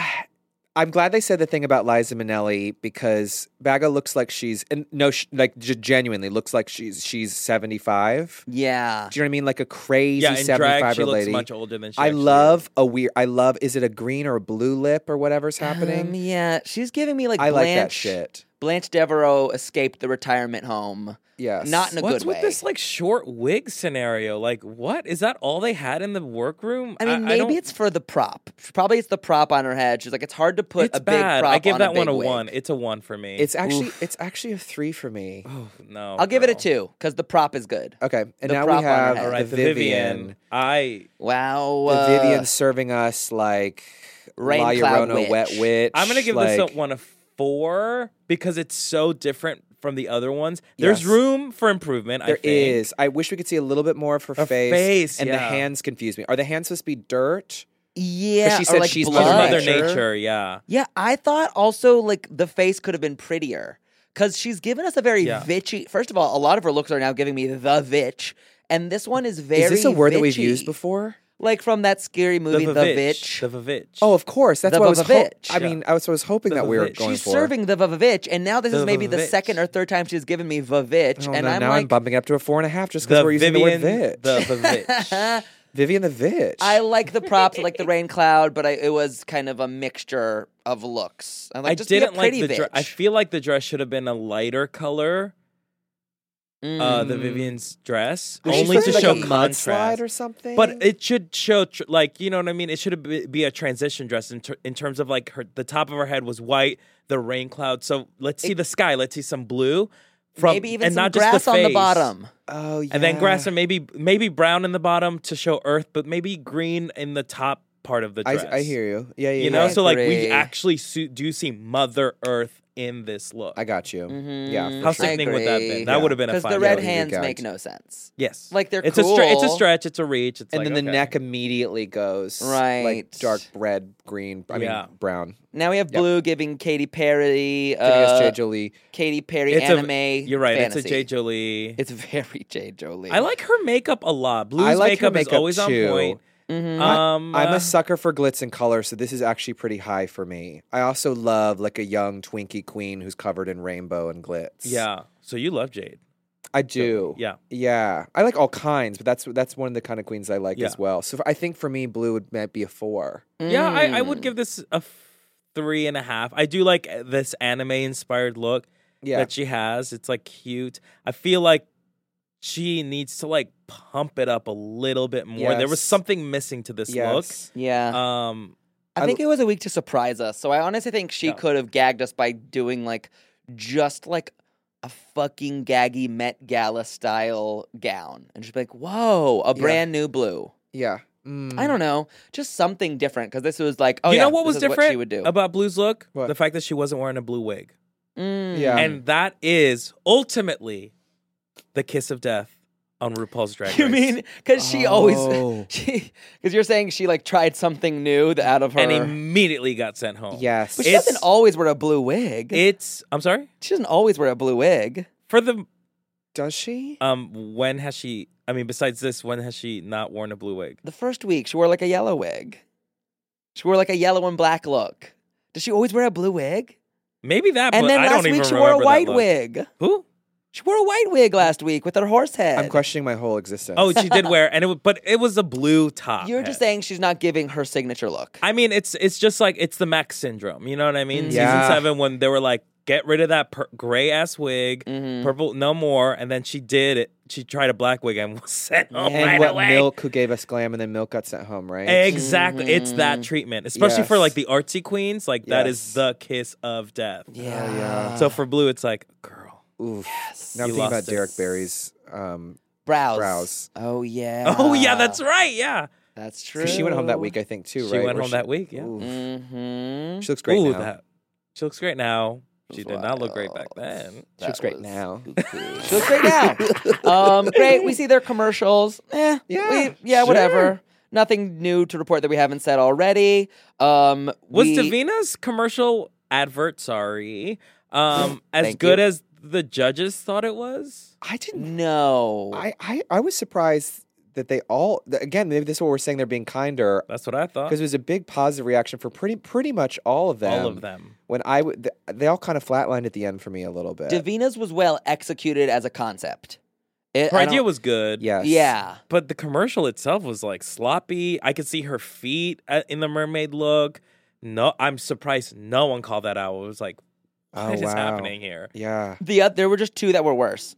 I'm glad they said the thing about Liza Minnelli because Baga looks like she's and no, sh- like just genuinely looks like she's she's seventy-five. Yeah. Do you know what I mean? Like a crazy yeah, in drag, seventy-five she year looks lady. much older than she I actually love a weird. I love. Is it a green or a blue lip or whatever's happening? Um, yeah, she's giving me like I Blanche. like that shit. Blanche Devereaux escaped the retirement home. Yes. Not in a What's good with way. this like short wig scenario? Like, what is that? All they had in the workroom? I mean, I maybe don't- it's for the prop. Probably it's the prop on her head. She's like, it's hard to put it's a big bad. prop I give on that a big one a wig. one. It's a one for me. It's actually it's actually a three for me. oh, no. I'll give it a girl. two because the prop is good. Okay, and The now prop we on her have head. All right, the the Vivian. Vivian. I Wow. The uh, Vivian serving us like Rain La Cloud Llorona Witch. wet witch. I'm gonna give like, this a one a four because it's so different from the other ones. There's Yes. room for improvement. There I think. is. I wish we could see a little bit more of her Her face. face, and the yeah. hands confuse me. Are the hands supposed to be dirt? Yeah, she or said like she's Mother blood. Mother Nature. Nature. Yeah. Yeah, I thought also like the face could have been prettier because she's given us a very Yeah. vitchy. First of all, a lot of her looks are now giving me the vitch, and this one is very. Is this a word that we've vitchy. used before? Like from that scary movie, The, Vavitch. Vitch. The Vavitch. Oh, of course. That's The what I was. Ho- Vavitch. I mean, I was, I was hoping The that we were Vavitch. going She's for. serving the Vavitch, and now this The is maybe the Vavitch. second or third time she's given me Vavitch, Oh, and no, I'm now like, I'm bumping it up to a four and a half just because the we're using Vivian. the word The vitch. Vavitch. Vivian the Vitch. I like the props, I like the rain cloud, but I, it was kind of a mixture of looks. I'm like, I just didn't be a like pretty the dress. I Vitch. feel like the dress should have been a lighter color. Uh, the Mm. Vivian's dress Was she only to supposed show be like a mudslide contrast. or something. But it should show, tr- like, you know what I mean? It should be, be a transition dress in, ter- in terms of, like, her the top of her head was white, the rain cloud. So let's see the sky. Let's see some blue. From, Maybe even and some not grass just the on the face. bottom. oh yeah. And then grass and maybe maybe brown in the bottom to show earth, but maybe green in the top part of the I, dress. I hear you. Yeah, yeah. You yeah. know, so like we agree. actually su- do see Mother Earth in this look. I got you. Yeah, for How sure. sickening would that have been? agree. That would have been a Because fun. the red Yeah, you hands gagged. make no sense. Yes, Like, they're it's a stre- it's a cool. stretch. It's a reach. It's And like, then the okay. neck immediately goes Right. like dark red, green. I Yeah. mean brown. Now we have Blue giving Katy Perry, Giving us J. uh, Jolie. Katy Perry It's anime. a, you're right. Fantasy. It's a J. Jolie. It's very J. Jolie. I like her makeup a lot. Blue's I like her makeup, is makeup always too. on point. Mm-hmm. Um, I'm uh, a sucker for glitz and color, so this is actually pretty high for me. I also love like a young Twinkie queen who's covered in rainbow and glitz. yeah. So you love Jade. I do. Yeah. Yeah, I like all kinds, but that's that's one of the kind of queens I like Yeah. as well. So I think for me, blue would might be a four. Yeah, I, I Mm. would give this a f- three and a half. I do like this anime inspired look Yeah, that she has. It's like cute. I feel like she needs to like pump it up a little bit more. There was Yes. something missing to this yes. Yeah. look. Um, I I think it was a week to surprise us. So I honestly think she Yeah. could have gagged us by doing like just like a fucking gaggy Met Gala style gown. And just be like, whoa, a Yeah. brand new blue. Yeah. Mm. I don't know. Just something different. Because this was like, oh, you yeah, know what this was is different what she would do. about Blue's look? What? The fact that she wasn't wearing a blue wig. Mm. Yeah. And that is ultimately the kiss of death on RuPaul's Drag Race. You mean because she always Oh. she because you're saying she like tried something new that out of her and immediately got sent home. Yes. but she It's- doesn't always wear a blue wig. It's I'm sorry? she doesn't always wear a blue wig. For the Does she? um when has she I mean besides this, when has she not worn a blue wig? The first week she wore like a yellow wig. She wore like a yellow and black look. Does she always wear a blue wig? Maybe that And but then I last don't even week she wore a remember that white look. wig. Who? She wore a white wig last week with her horse head. I'm questioning my whole existence. Oh, she did wear and it was, but it was a blue top. You're just head. saying she's not giving her signature look. I mean, it's it's just like it's the Max syndrome. You know what I mean? Mm. Season Yeah. seven, when they were like, get rid of that per- gray ass wig, Mhm. purple, no more, and then she did it. She tried a black wig and was sent home and right what away. Milk who gave us glam, and then Milk got sent home, right? Exactly, it's Mm-hmm. that treatment, especially for Yes. like the artsy queens. Like that is Yes. the kiss of death. Yeah. yeah. So for Blue, it's like, girl, Oof. Yes. Now I'm You thinking about lost it. Derek Barry's. Um, brows. Brows. Oh yeah. oh yeah, that's right, yeah. That's true. 'cause she went home that week, I think, too, She right? went Or home that week, yeah. Oof. Mm-hmm. She looks great Ooh, now. that she looks great now. She did not look great back then. She looks great now. She looks great now. um, great. We see their commercials. Eh, Yeah, we, yeah, sure. whatever. Nothing new to report that we haven't said already. Um, Was we, Davina's commercial advert, sorry, um, as Thank good you. as the judges thought it was? I didn't. No. I, I, I was surprised that they all. that- Again, maybe this is what we're saying. They're being kinder That's what I thought. because it was a big positive reaction for pretty pretty much all of them. All of them. When I would, th- they all kind of flatlined at the end for me a little bit. Davina's was well executed as a concept. It, Her I idea don't- was good. yes. Yeah. But the commercial itself was like sloppy. I could see her feet at, in the mermaid look. No, I'm surprised no one called that out. It was like, what Oh, is wow. happening here? Yeah. The oth- there were just two that were worse.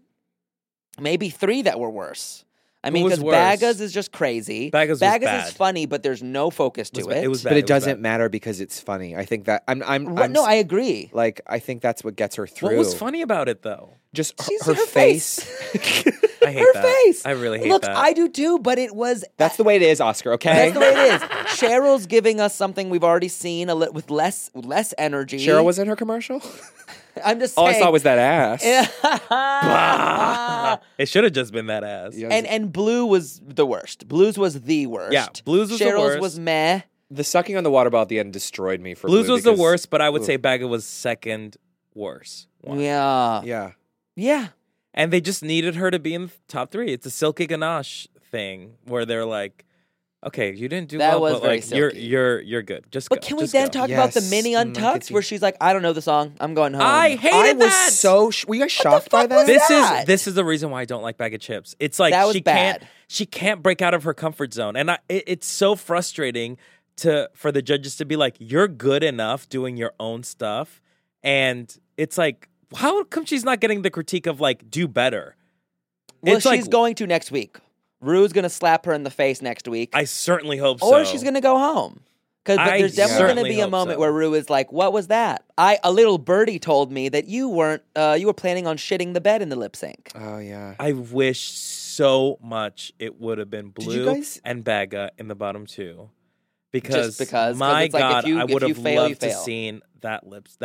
Maybe three that were worse. I Who mean, was because worse? Bagas is just crazy. Bagas was Bagas bad. is funny, but there's no focus to It was it. ba- it was bad. But it was doesn't bad. matter because it's funny. I think that I'm I'm, Right, I'm no, s- I agree. like I think that's what gets her through. What was funny about it though? Just her, She's- her her face. I hate Her that. face. I really hate Look, that. I do too, but it was. That's the way it is, Oscar. Okay. That's the way it is. Cheryl's giving us something we've already seen a li- with less less energy. Cheryl was in her commercial. I'm just All saying. I saw was that ass. It should have just been that ass. Yeah. and and Blue was the worst. Blue's was the worst. Yeah, Blue's was the Cheryl's worst. was meh. The sucking on the water bottle at the end destroyed me for Blues Blue was the because- worst, but I would Ooh. say Baga was second worst. one. Yeah. Yeah. Yeah. And they just needed her to be in the top three. It's a Silky Ganache thing where they're like, okay, you didn't do That well, was but very like you're silky. you're you're good. Just But go. can we Just then go. talk about the Yes. mini Mm, I could untucked see- where she's like, I don't know the song. I'm going home. I hated I was that. so. Sh- were you guys shocked by fuck that? was This that? is this is the reason why I don't like Bag of Chips. It's like That was she can't bad. she can't break out of her comfort zone, and I, it, it's so frustrating to for the judges to be like, you're good enough doing your own stuff, and it's like, how come she's not getting the critique of like do better? Well, it's she's like going to next week. Rue's going to slap her in the face next week. I certainly hope so. or she's going to go home. 'Cause- But I there's definitely going to certainly be a hope moment so. where Rue is like, what was that? I A little birdie told me that you weren't, uh, you were planning on shitting the bed in the lip sync. Oh yeah. I wish so much it would have been Did you Blue guys- and Baga in the bottom two. Because, because? 'Cause my it's like if God, you- I if would you have fail, you loved to fail. seen that lips that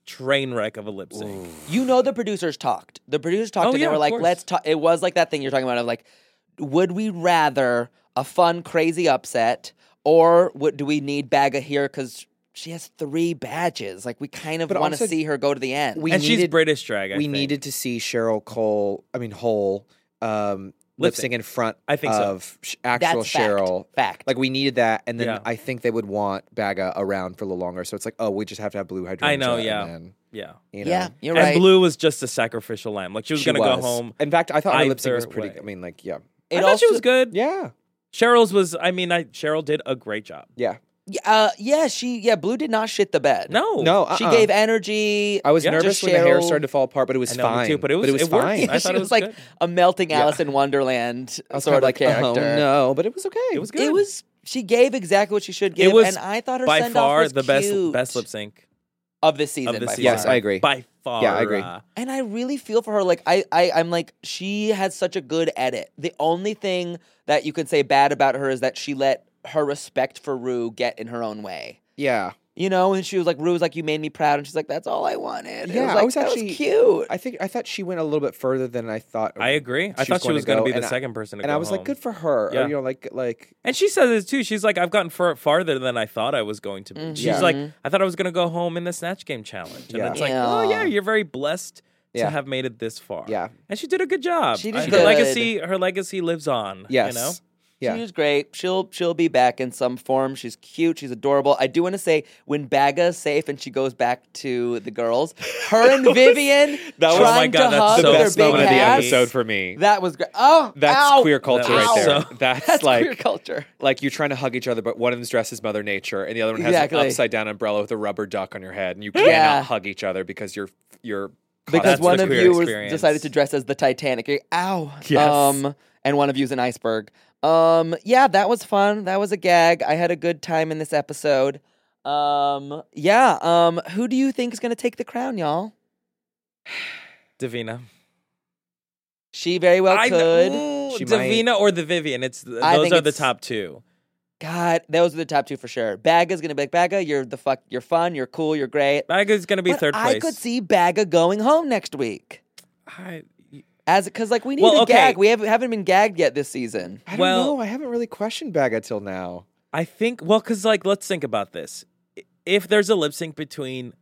train wreck of a lip sync. You know, the producers talked. The producers talked Oh, and yeah, they were of like, course. let's talk. It was like that thing you're talking about of like, would we rather a fun, crazy upset or what do we need Baga here? Because she has three badges. Like, we kind of But want to also, see her go to the end. we and she's needed- British drag. I we think. needed to see Cheryl Cole, I mean Hole, um, lip sync in front I think so. of sh- actual That's fact. Cheryl. Fact. Like we needed that, and then Yeah. I think they would want Baga around for a little longer. So it's like, oh, we just have to have blue hydrangea. I know, yeah. And then, Yeah. you know. yeah, you're And right. Blue was just a sacrificial lamb. Like she was She gonna go was. home. In fact, I thought her lip sync was either pretty. way. I mean, like, yeah, It I thought she also- was good. yeah, Cheryl's was. I mean, I Cheryl did a great job. yeah. Yeah, Uh, yeah, she, yeah, Blue did not shit the bed. No, No, uh-uh. She gave energy. I was Yeah. nervous Just when the hair Cheryl- started to fall apart, but it was I know, me fine. too, but it was- it was it worked. fine. I she thought it was was like good. a melting Alice in Wonderland I was sort of like, character. oh no, but it was okay. It was good. It was. She gave exactly what she should give, It was and I thought her by send off far was the best cute. best lip sync of this season. of the by season. Yes, far. I agree. By far. Yeah, I agree. uh, And I really feel for her. Like I, I, I'm like she has such a good edit. The only thing that you could say bad about her is that she let her respect for Rue get in her own way. Yeah, You know, and she was like, Rue was like, you made me proud, and she's like, that's all I wanted. It Yeah, was I like, was that actually- was cute. I think I thought she went a little bit further than I thought. I agree. I she thought she going was to going to go, be the and I- second person to and go I was like, home. good for her. Yeah. Or, you know, like like And she says it too. She's like, I've gotten far, farther than I thought I was going to be. She's Yeah. like, I thought I was going to go home in the Snatch Game challenge. And Yeah. it's like, Yeah. oh yeah, you're very blessed Yeah. to have made it this far. Yeah. And she did a good job. She did her good. legacy, her legacy lives on. yes, You know? yeah. She was great. She'll she'll be back in some form. She's cute. She's adorable. I do want to say when Baga's safe and she goes back to the girls, her and Vivian that was- trying Oh my God, to that's hug so the their best big moment of the hats. episode for me. That was great. Oh, That's ow, queer culture That right was there. so- That's, That's like queer culture. like you're trying to hug each other, but one of them's dressed as Mother Nature, and the other one has Exactly. an upside down umbrella with a rubber duck on your head, and you Yeah. cannot hug each other because you're you're Because That's one the of queer you was experience. decided to dress as the Titanic. You're, Ow. Yes. Um, and one of you's an iceberg. Um, yeah, that was fun. That was a gag. I had a good time in this episode. Um, yeah. Um, who do you think is going to take the crown, y'all? Davina. She very well I, could. ooh, She Davina or the Vivian. It's those I think are the it's- top two. God, those are the top two for sure. Baga's gonna be like, Baga, you're the fuck, you're fun, you're cool, you're great. Baga's going to be But third I place. could see Baga going home next week. I, As because like we need Well, a okay. gag. We haven't haven't been gagged yet this season. I don't Well- know. I haven't really questioned Baga till now. I think, well, because, like, let's think about this. I- If there's a lip sync between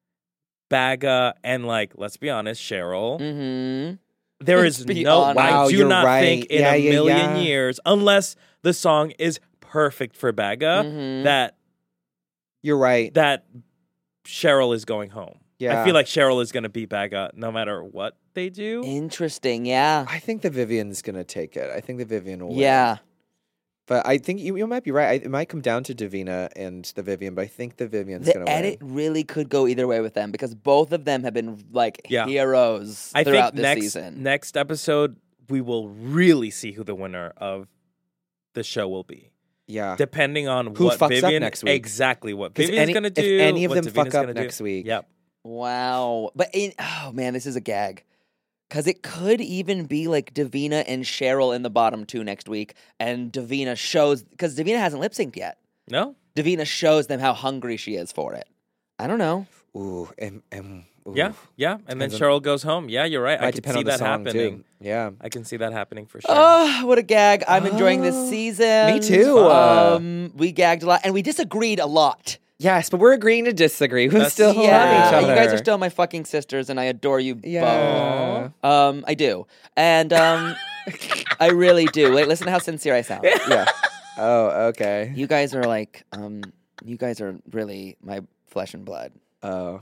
Baga and, like, let's be honest, Cheryl, Mm-hmm. there Let's is be no, honest. I Wow, do you're not right. think in Yeah, a yeah, million yeah. years, unless the song is perfect for Baga, Mhm. that You're right. that Cheryl is going home. Yeah. I feel like Cheryl is going to beat Baga no matter what they do. Interesting. Yeah. I think the Vivian's gonna take it. I think the Vivian will win. Yeah. But I think you, you might be right. I, it might come down to Davina and the Vivian, but I think the Vivian's The gonna edit win. really could go either way with them because both of them have been like Yeah. heroes I throughout think this next season. next episode we will really see who the winner of the show will be. Yeah. Depending on Who what fucks up Vivian next week. exactly what 'Cause Vivian's any- going to if do. any of what them fuck Davina's up gonna do. next week. Yep. Wow. But in, oh man, this is a gag. Because it could even be like Davina and Cheryl in the bottom two next week. And Davina shows, because Davina hasn't lip synced yet. No? Davina shows them how hungry she is for it. I don't know. Ooh, and, and ooh. Yeah. Yeah. And then Depends on- Cheryl goes home. Yeah, you're right. Might I can depend see on the that song happening. too. Yeah. I can see that happening for sure. Oh, what a gag. I'm enjoying this Oh, season. me too. Uh, Um, we gagged a lot and we disagreed a lot. Yes, but we're agreeing to disagree. We That's- still love Yeah, each other. you guys are still my fucking sisters and I adore you Yeah. both. Um, I do. And um, I really do. Wait, listen to how sincere I sound. Yeah. Oh, okay. You guys are like, um, you guys are really my flesh and blood. Oh,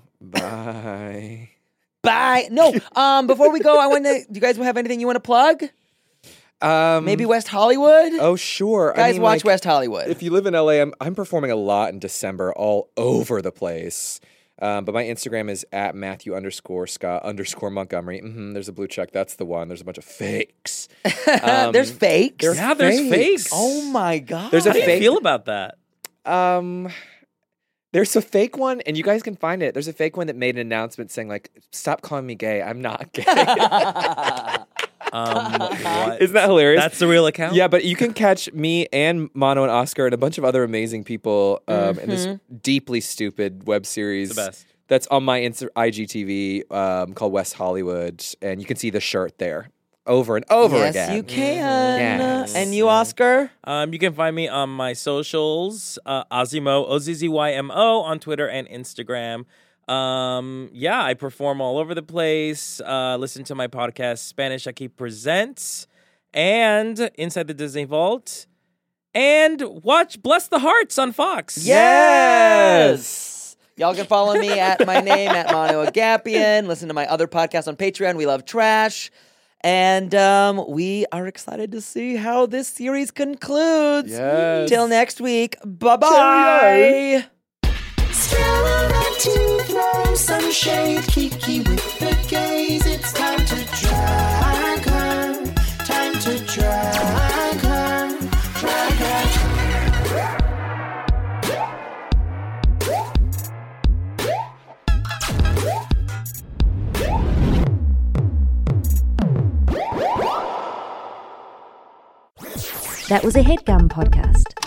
bye. Bye. No. Um, before we go, I want to. Do you guys have anything you want to plug? Um, Maybe West Hollywood. Oh, sure. I guys, mean, watch like, West Hollywood. If you live in L A, I'm, I'm performing a lot in December, all over the place. Um, but my Instagram is at Matthew underscore Scott underscore Montgomery. hmm there's a blue check. That's the one. There's a bunch of fakes. Um, there's fakes. there's yeah, there's fakes. Oh my god. There's a How do you fake- feel about that? Um, there's a fake one, and you guys can find it. There's a fake one that made an announcement saying like, "Stop calling me gay. I'm not gay." Um, what? Isn't that hilarious? That's the real account? Yeah, but you can catch me and Mono and Oscar and a bunch of other amazing people um, in this deeply stupid web series The best. that's on my Insta- I G T V um, called West Hollywood, and you can see the shirt there over and over yes, again. you can. Yes. And you, Oscar? Um, you can find me on my socials, uh, Ozzymo, O Z Z Y M O, on Twitter and Instagram. Um, yeah, I perform all over the place. Uh, listen to my podcast, Spanish Aquí Presents, and Inside the Disney Vault. And watch Bless the Hearts on Fox. Yes! Y'all can follow me at my name, at Mono Agapian. Listen to my other podcast on Patreon, We Love Trash. And um, we are excited to see how this series concludes. Yes. Till next week. Bye-bye. Still around to throw some shade. Kiki with the gaze. It's time to drag her. Time to drag her. Drag her. That was a HeadGum podcast.